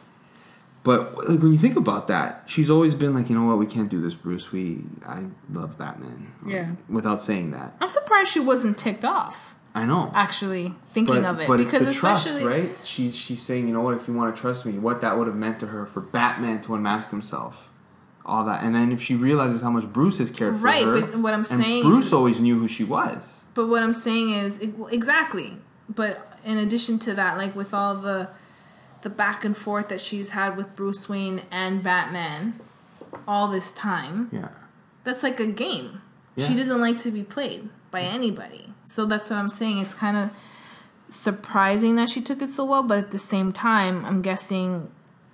B: But like, when you think about that, she's always been like, you know what, we can't do this, Bruce. We, I love Batman.
C: Yeah.
B: Without saying that,
C: I'm surprised she wasn't ticked off.
B: I know.
C: Actually, thinking
B: but,
C: of it,
B: but
C: because
B: it's the trust,
C: especially
B: right? She's she's saying, you know what, if you want to trust me, what that would have meant to her for Batman to unmask himself, all that, and then if she realizes how much Bruce has cared for
C: Right,
B: her,
C: but what I'm
B: and
C: saying
B: Bruce
C: is-
B: always knew who she was.
C: But what I'm saying is exactly. But in addition to that, like with all the the back and forth that she's had with Bruce Wayne and Batman all this time,
B: Yeah.
C: that's like a game.
B: Yeah.
C: She doesn't like to be played by anybody. So that's what I'm saying. It's kind of surprising that she took it so well, but at the same time, I'm guessing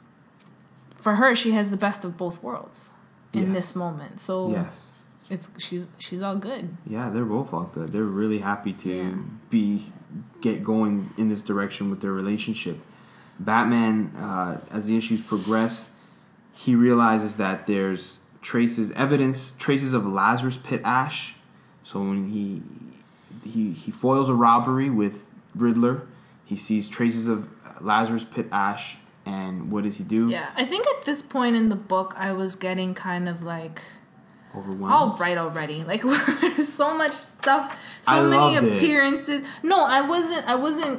C: for her, she has the best of both worlds in
B: Yes.
C: this moment. So
B: Yes.
C: it's she's she's all good.
B: Yeah, they're both all good. They're really happy to
C: Yeah.
B: be get going in this direction with their relationship. Batman, uh, as the issues progress, he realizes that there's traces, evidence, traces of Lazarus Pit ash. So when he he he foils a robbery with Riddler, he sees traces of Lazarus Pit ash, and what does he do?
C: Yeah, I think at this point in the book, I was getting kind of like,
B: Overwhelmed.
C: all right already. Like there's so much stuff, so
B: I
C: many
B: loved it.
C: appearances. No, I wasn't. I wasn't.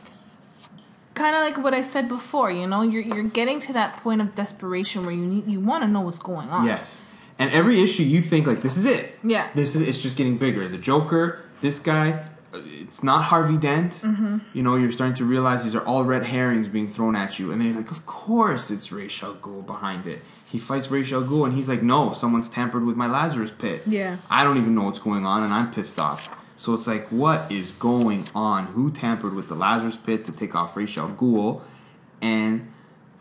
C: Kind of like what I said before. You know, you're you're getting to that point of desperation where you need you want to know what's going on.
B: Yes. And every issue you think like this is it.
C: Yeah.
B: This is it's just getting bigger. The Joker, this guy, uh, it's not Harvey Dent. Mm-hmm. You know, you're starting to realize these are all red herrings being thrown at you, and then you're like, of course it's Ra's al Ghul behind it. He fights Ra's al Ghul, and he's like, no, someone's tampered with my Lazarus Pit.
C: Yeah.
B: I don't even know what's going on, and I'm pissed off. So it's like, what is going on? Who tampered with the Lazarus Pit to take off Ra's al Ghul? And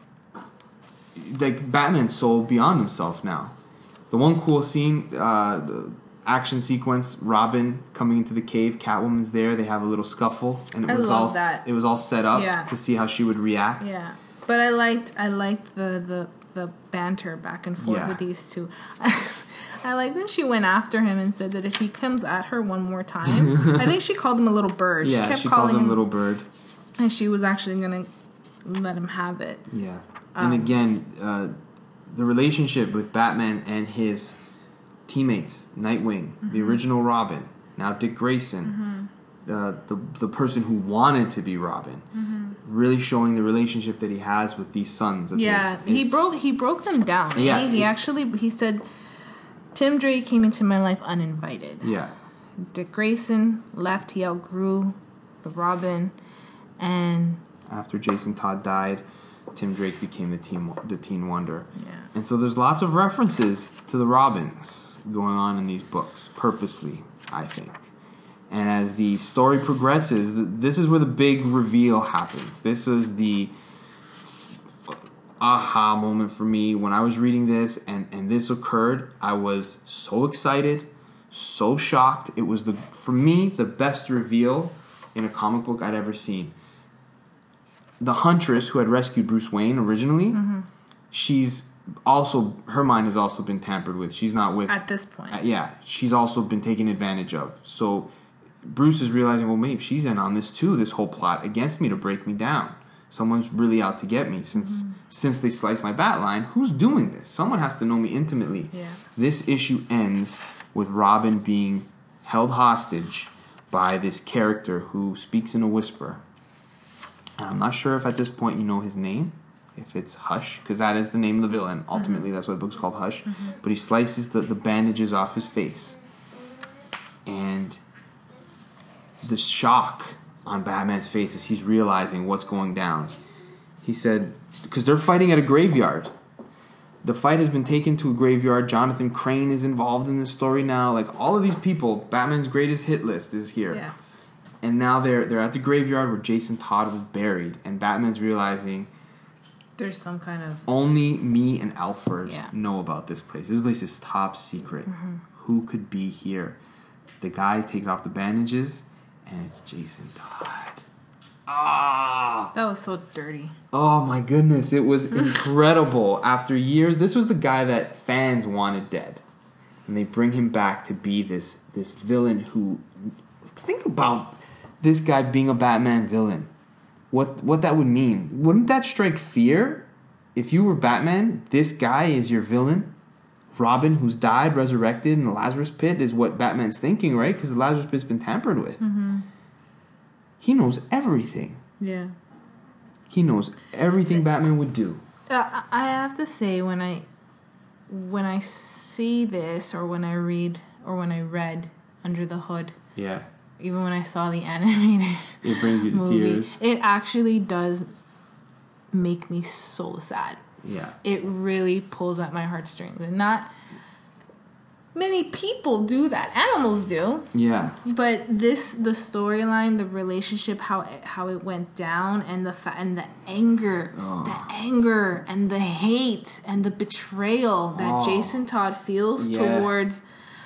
B: like Batman's so beyond himself now. The one cool scene, uh, the action sequence, Robin coming into the cave, Catwoman's there. They have a little scuffle, and it
C: I
B: was
C: love
B: all
C: that.
B: it was all set up
C: Yeah.
B: to see how she would react.
C: Yeah, but I liked I liked the the the banter back and forth
B: Yeah.
C: with these two. I liked when she went after him and said that if he comes at her one more time, I think she called him a little bird.
B: Yeah,
C: she kept
B: she
C: calling
B: calls him Little Bird.
C: and she was actually gonna let him have it.
B: Yeah,
C: Um,
B: and again, uh, the relationship with Batman and his teammates, Nightwing,
C: Mm-hmm.
B: the original Robin, now Dick Grayson, uh, the the person who wanted to be Robin, really showing the relationship that he has with these sons. Of
C: Yeah,
B: his.
C: he
B: It's-
C: broke he broke them down. eh?
B: Yeah,
C: he
B: he-
C: actually he said Tim Drake came into my life uninvited.
B: Yeah,
C: Dick Grayson left. He outgrew the Robin, and
B: after Jason Todd died, Tim Drake became the teen the Teen Wonder.
C: yeah.
B: And so there's lots of references to the Robins going on in these books, purposely, I think. And as the story progresses, th- this is where the big reveal happens. This is the aha moment for me. When I was reading this and, and this occurred, I was so excited, so shocked. It was, the for me, the best reveal in a comic book I'd ever seen. The Huntress, who had rescued Bruce Wayne originally, she's also, her mind has also been tampered with. She's not with...
C: At this point,
B: Uh, yeah, she's also been taken advantage of. So Bruce is realizing, well, maybe she's in on this too, this whole plot against me to break me down. Someone's really out to get me since since they sliced my bat line. Who's doing this? Someone has to know me intimately.
C: Yeah.
B: This issue ends with Robin being held hostage by this character who speaks in a whisper. And I'm not sure if at this point you know his name. if it's Hush, because that is the name of the villain. Ultimately, mm-hmm. that's why the book's called Hush. Mm-hmm. But he slices the, the bandages off his face. And the shock on Batman's face as he's realizing what's going down. He said, because they're fighting at a graveyard. The fight has been taken to a graveyard. Jonathan Crane is involved in this story now. Like, all of these people, Batman's greatest hit list is here.
C: Yeah.
B: And now they're they're at the graveyard where Jason Todd was buried. And Batman's realizing
C: there's some kind of...
B: only me and Alfred
C: yeah.
B: know about this place. This place is top secret.
C: Mm-hmm.
B: Who could be here? The guy takes off the bandages, and it's Jason Todd. Ah!
C: That was so dirty.
B: Oh my goodness, it was incredible. After years, this was the guy that fans wanted dead. And they bring him back to be this this villain who... Think about this guy being a Batman villain. What what that would mean. Wouldn't that strike fear? If you were Batman, this guy is your villain. Robin, who's died, resurrected in the Lazarus Pit, is what Batman's thinking, right? Because the Lazarus Pit's been tampered with.
C: Mm-hmm.
B: He knows everything.
C: Yeah.
B: He knows everything Batman would do.
C: Uh, I have to say, when I when I see this, or when I read, or when I read Under the Hood,
B: yeah,
C: even when I saw the animated,
B: it brings you to
C: movie,
B: tears.
C: It actually does make me so sad.
B: Yeah,
C: it really pulls at my heartstrings, and not many people do that. Animals do.
B: Yeah.
C: But this, the storyline, the relationship, how it, how it went down, and the fa- and the anger, oh. the anger and the hate and the betrayal that oh. Jason Todd feels yeah. towards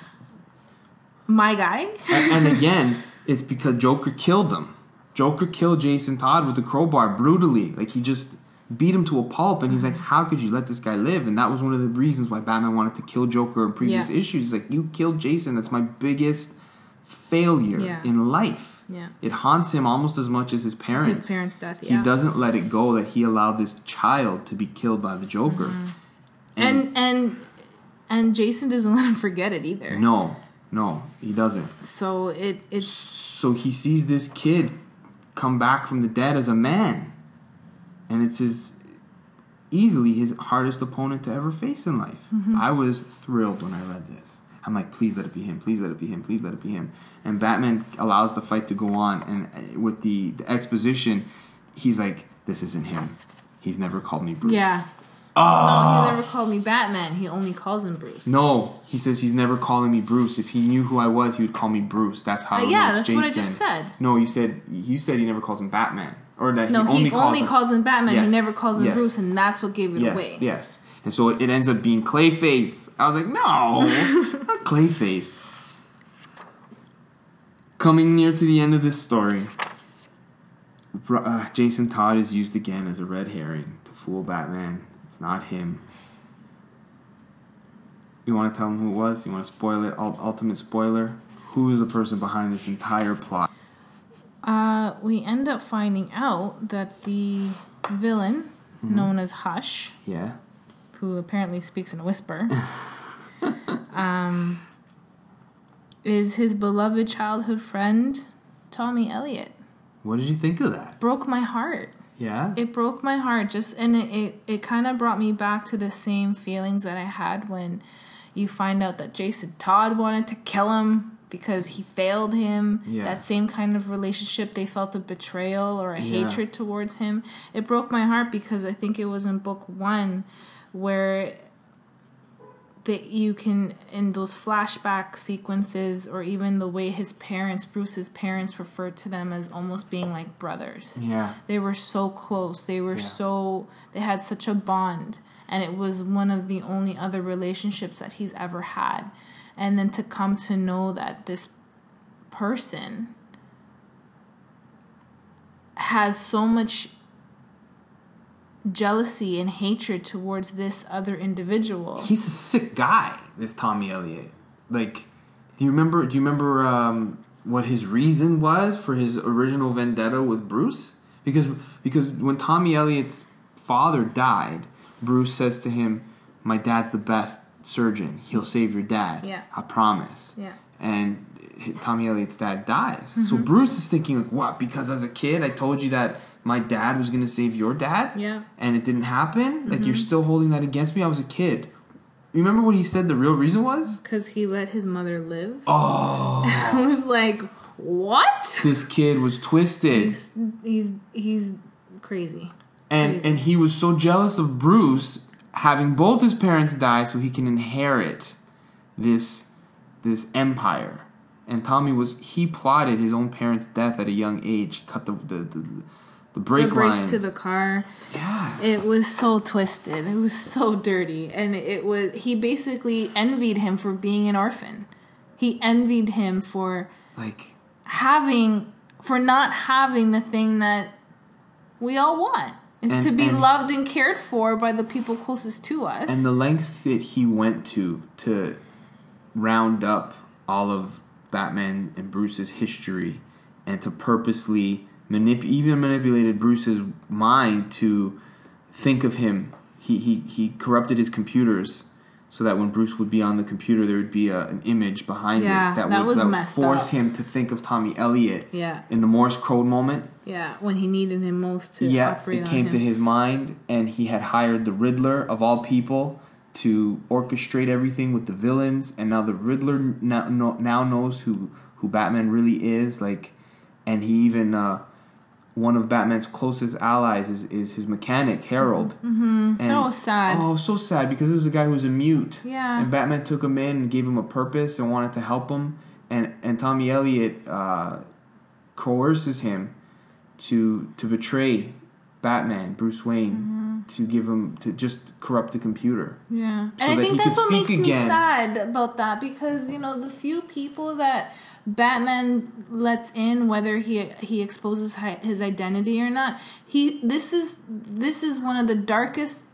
C: my guy.
B: and, and again, it's because Joker killed him. Joker killed Jason Todd with a crowbar brutally. Like, he just beat him to a pulp, and he's like, how could you let this guy live? And that was one of the reasons why Batman wanted to kill Joker in previous yeah. issues. He's like, you killed Jason. That's my biggest failure yeah. in life.
C: Yeah.
B: It haunts him almost as much as his parents.
C: His parents' death, yeah.
B: He doesn't let it go that he allowed this child to be killed by the Joker.
C: Mm-hmm. And, and and and Jason doesn't let him forget it either.
B: No, no, he doesn't.
C: So it it's
B: so he sees this kid come back from the dead as a man. And it's his easily his hardest opponent to ever face in life. Mm-hmm. I was thrilled when I read this. I'm like, please let it be him. Please let it be him. Please let it be him. And Batman allows the fight to go on. And with the, the exposition, he's like, this isn't him. He's never called me Bruce.
C: Yeah.
B: Oh.
C: No, he never called me Batman. He only calls him Bruce.
B: No, he says he's never calling me Bruce. If he knew who I was, he would call me Bruce. That's how. Uh,
C: yeah, that's
B: Jason.
C: what I just said.
B: No, you said you said he never calls him Batman. Or that
C: no,
B: he only,
C: he
B: calls,
C: only
B: him,
C: calls him Batman.
B: Yes.
C: He never calls him
B: yes.
C: Bruce, and that's what gave it
B: yes.
C: away.
B: Yes, and so it ends up being Clayface. I was like, no, not Clayface. Coming near to the end of this story, uh, Jason Todd is used again as a red herring to fool Batman. It's not him. You want to tell him who it was? You want to spoil it? Ultimate spoiler. Who is the person behind this entire plot?
C: Uh, we end up finding out that the villain, mm-hmm. known as Hush,
B: yeah,
C: who apparently speaks in a whisper, um, is his beloved childhood friend, Tommy Elliot.
B: What did you think of that?
C: Broke my heart.
B: Yeah?
C: It broke my heart. Just and it, it, it kind of brought me back to the same feelings that I had when you find out that Jason Todd wanted to kill him because he failed him. Yeah. That same kind of relationship, they felt a betrayal or a
B: yeah.
C: hatred towards him. It broke my heart because I think it was in book one where that you can, in those flashback sequences, or even the way his parents, Bruce's parents, referred to them as almost being like brothers.
B: Yeah.
C: They were so close. They were
B: yeah.
C: so, they had such a bond. And it was one of the only other relationships that he's ever had. And then to come to know that this person has so much jealousy and hatred towards this other individual.
B: He's a sick guy, this Tommy Elliot. Like, do you remember do you remember um, what his reason was for his original vendetta with Bruce? Because because when Tommy Elliot's father died, Bruce says to him, my dad's the best surgeon. He'll save your dad.
C: Yeah.
B: I promise.
C: Yeah.
B: And Tommy Elliot's dad dies.
C: Mm-hmm.
B: So Bruce is thinking, like, what? Because as a kid, I told you that my dad was going to save your dad?
C: Yeah.
B: And it didn't happen?
C: Mm-hmm.
B: Like, you're still holding that against me? I was a kid. Remember what he said the real reason was?
C: Because he let his mother live.
B: Oh.
C: I was like, what?
B: This kid was twisted.
C: He's he's, he's crazy.
B: And
C: crazy.
B: and he was so jealous of Bruce having both his parents die so he can inherit this this empire. And Tommy was he plotted his own parents' death at a young age, cut the the the, the brake
C: the brakes
B: lines
C: to the car.
B: Yeah.
C: It was so twisted. It was so dirty, and it was he basically envied him for being an orphan. He envied him for
B: like
C: having for not having the thing that we all want is
B: And-
C: to be
B: and-
C: loved and cared for by the people closest to us.
B: and the lengths that he went to to round up all of Batman and Bruce's history and to purposely manip- even manipulated Bruce's mind to think of him. He, he, he corrupted his computers so that when Bruce would be on the computer, there would be a, an image behind
C: Yeah,
B: it that,
C: that
B: would,
C: was
B: that would
C: messed
B: force
C: up.
B: him to think of Tommy Elliott
C: Yeah.
B: in the Morse code moment.
C: yeah, when he needed him most to
B: Yeah,
C: operate
B: it
C: on
B: came
C: him.
B: to his mind, and he had hired the Riddler, of all people, to orchestrate everything with the villains, and now the Riddler now, no, now knows who, who Batman really is, like, and he even, uh, one of Batman's closest allies is, is his mechanic, Harold. Mm-hmm. And,
C: That was sad.
B: Oh, so sad, because it was a guy who was a mute.
C: Yeah.
B: And Batman took him in and gave him a purpose and wanted to help him, and, and Tommy Elliott uh, coerces him to to betray Batman, Bruce Wayne,
C: Mm-hmm.
B: to give him to just corrupt the computer.
C: Yeah,
B: So
C: and I
B: that
C: think
B: he
C: that's
B: could
C: what makes
B: speak
C: me
B: again.
C: sad about that because you know the few people that Batman lets in, whether he he exposes hi- his identity or not, he this is this is one of the darkest,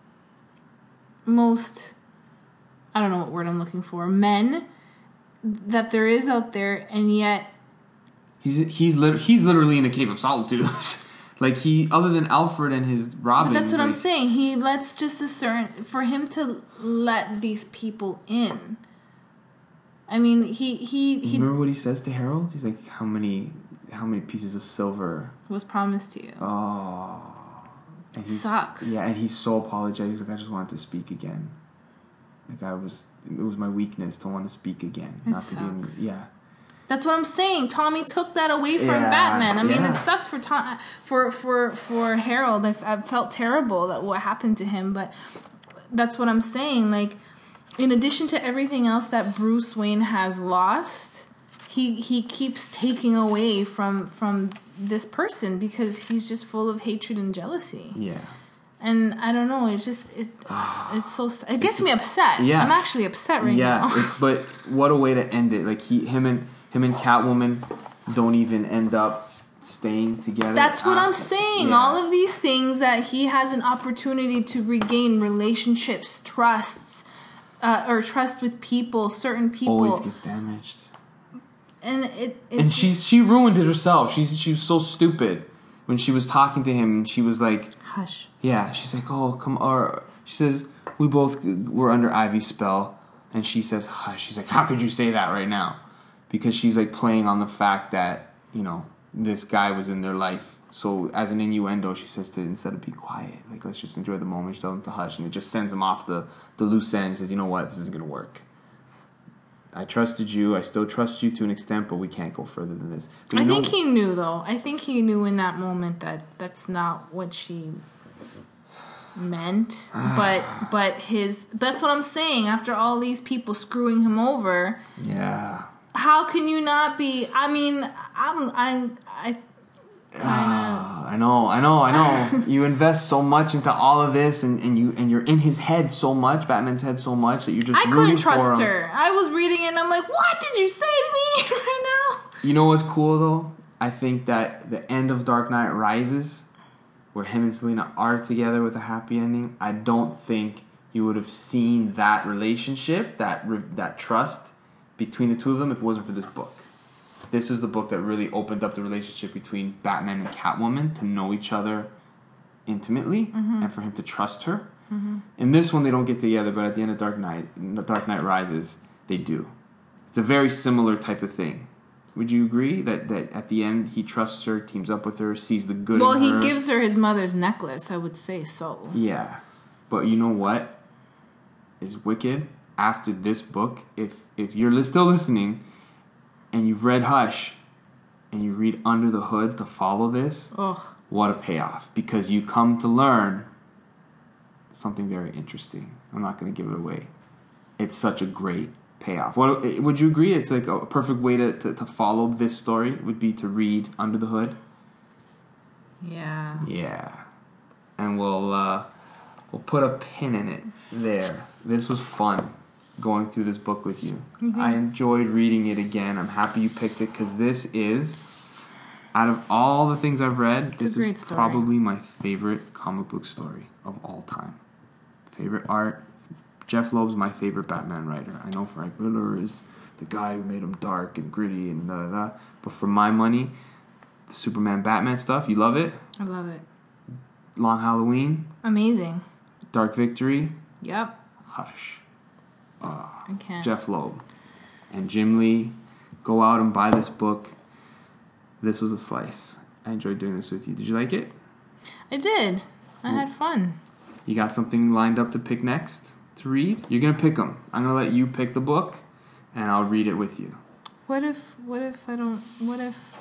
C: most I don't know what word I'm looking for men that there is out there, and yet
B: He's he's lit- he's literally in a cave of solitude. Like he, other than Alfred and his Robin.
C: but that's what
B: like,
C: I'm saying. He lets just a certain for him to let these people in. I mean, he he he
B: Remember what he says to Harold? He's like, "How many, how many pieces of silver?"
C: was promised to you.
B: Oh, and he's,
C: Sucks.
B: Yeah, and he's so apologetic. He's like, "I just wanted to speak again. Like I was, it was my weakness to want to speak again,
C: It
B: not to
C: sucks.
B: be." Yeah.
C: That's what I'm saying. Tommy took that away from
B: Yeah,
C: Batman. I mean,
B: yeah.
C: it sucks for Tom, for for for Harold. I've, I've felt terrible that what happened to him, but that's what I'm saying. Like, in addition to everything else that Bruce Wayne has lost, he he keeps taking away from from this person because he's just full of hatred and jealousy.
B: Yeah.
C: And I don't know. It's just it. It's so. It gets me upset.
B: Yeah.
C: I'm actually upset right
B: Yeah,
C: now.
B: it- but what a way to end it! Like he, him, and him and Catwoman don't even end up staying together.
C: That's what I'm
B: after-
C: saying.
B: Yeah.
C: All of these things that he has an opportunity to regain relationships, trusts, uh, or trust with people, certain people,
B: always gets damaged.
C: and it. It's
B: And she's
C: just-
B: she ruined it herself. She's she was so stupid when she was talking to him. And she was like,
C: hush.
B: "Yeah." She's like, "Oh, come." Or she says, "We both were under Ivy's spell," and she says, "Hush." She's like, "How could you say that right now?" Because she's like playing on the fact that you know this guy was in their life. So as an innuendo, she says to instead of be quiet, like let's just enjoy the moment. She tells him to hush, and it just sends him off the the loose end. Says, "You know what? This isn't gonna work. I trusted you. I still trust you to an extent, but we can't go further than this." But
C: I
B: you
C: think
B: know-
C: he knew, though. I think he knew in that moment that that's not what she meant. but but his that's what I'm saying. After all these people screwing him over,
B: Yeah.
C: how can you not be? I mean, I'm I'm I kind
B: Ah, I know, I know, I know. You invest so much into all of this, and, and you and you're in his head so much, Batman's head so much that you're just.
C: I couldn't
B: rooting for
C: trust
B: him.
C: her. I was reading it and I'm like, what did you say to me right now?
B: You know what's cool though? I think that the end of Dark Knight Rises, where him and Selena are together with a happy ending, I don't think you would have seen that relationship, that re- that trust between the two of them if it wasn't for this book. This was the book that really opened up the relationship between Batman and Catwoman to know each other intimately
C: Mm-hmm.
B: and for him to trust her. Mm-hmm. In this one, they don't get together, but at the end of Dark Knight, Dark Knight Rises, they do. It's a very similar type of thing. Would you agree that, that at the end he trusts her, teams up with her, sees the good
C: Well,
B: in
C: he
B: her?
C: gives her his mother's necklace. I would say so.
B: Yeah, but you know what is wicked? After this book, if if you're li- still listening and you've read Hush and you read Under the Hood to follow this,
C: Ugh.
B: what a payoff, because you come to learn something very interesting. I'm not going to give it away. It's such a great payoff. What would you agree? It's like a perfect way to, to, to follow this story would be to read Under the Hood.
C: Yeah.
B: Yeah, and we'll uh, we'll put a pin in it there. This was fun going through this book with you. Mm-hmm. I enjoyed reading it again. I'm happy you picked it because this is, out of all the things I've read,
C: it's
B: this is
C: story.
B: probably my favorite comic book story of all time. Favorite art. Jeff Loeb's my favorite Batman writer. I know Frank Miller is the guy who made him dark and gritty and da da da. But for my money, the Superman Batman stuff, you love it?
C: I love it.
B: Long Halloween.
C: Amazing.
B: Dark Victory.
C: Yep.
B: Hush. Uh,
C: I can't.
B: Jeff Loeb. And Jim Lee. Go out and buy this book. This was a slice. I enjoyed doing this with you. Did you like it?
C: I did. I had fun.
B: You got something lined up to pick next to read? You're going to pick them. I'm going to let you pick the book, and I'll read it with you.
C: What if, what if I don't, what if...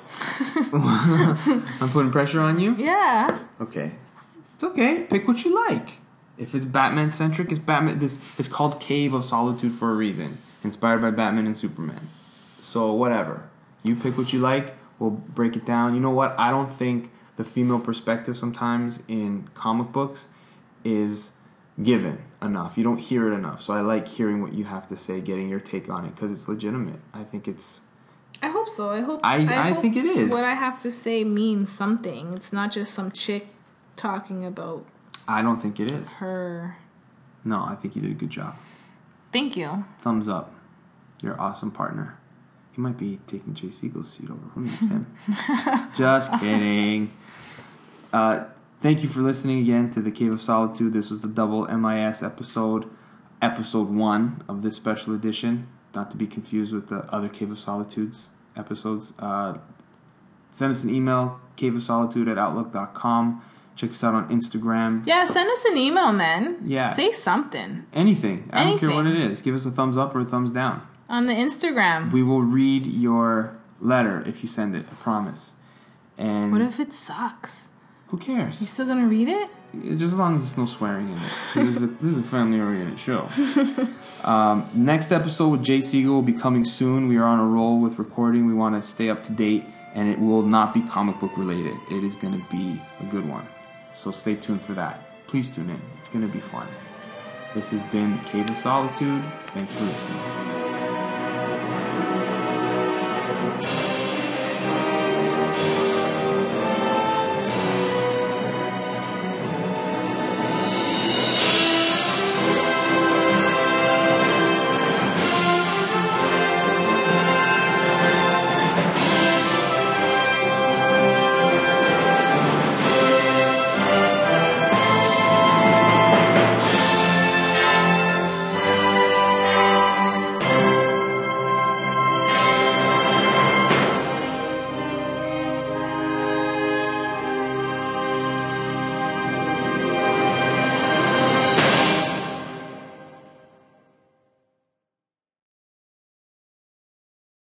B: I'm putting pressure on you?
C: Yeah.
B: Okay. It's okay. Pick what you like. If it's Batman-centric, it's Batman. This it's called Cave of Solitude for a reason. Inspired by Batman and Superman. So, whatever. You pick what you like. We'll break it down. You know what? I don't think the female perspective sometimes in comic books is given enough. You don't hear it enough. So I like hearing what you have to say, getting your take on it, because it's legitimate. I think it's...
C: I hope so. I hope...
B: I, I, I
C: hope
B: think it is.
C: What I have to say means something. It's not just some chick talking about...
B: I don't think it is.
C: Her...
B: No, I think you did a good job.
C: Thank you.
B: Thumbs up. You're an awesome partner. You might be taking Jay Siegel's seat over. Who needs him? Just kidding. Uh, thank you for listening again to The Cave of Solitude. This was the double M I S episode, episode one of this special edition. Not to be confused with the other Cave of Solitudes episodes. Uh, send us an email, caveofsolitude at outlook dot com. Check us out on Instagram.
C: Yeah, send us an email, man.
B: Yeah.
C: Say something.
B: Anything. I
C: Anything.
B: don't care what it is. Give us a thumbs up or a thumbs down.
C: On the Instagram.
B: We will read your letter if you send it. I promise. And
C: What if it sucks?
B: who cares?
C: You still gonna read it?
B: Just as long as there's no swearing in it. This is a, this is a family-oriented show. um, next episode with Jay Siegel will be coming soon. We are on a roll with recording. We want to stay up to date, and it will not be comic book related. It is going to be a good one. So stay tuned for that. Please tune in. It's going to be fun. This has been The Cave of Solitude. Thanks for listening.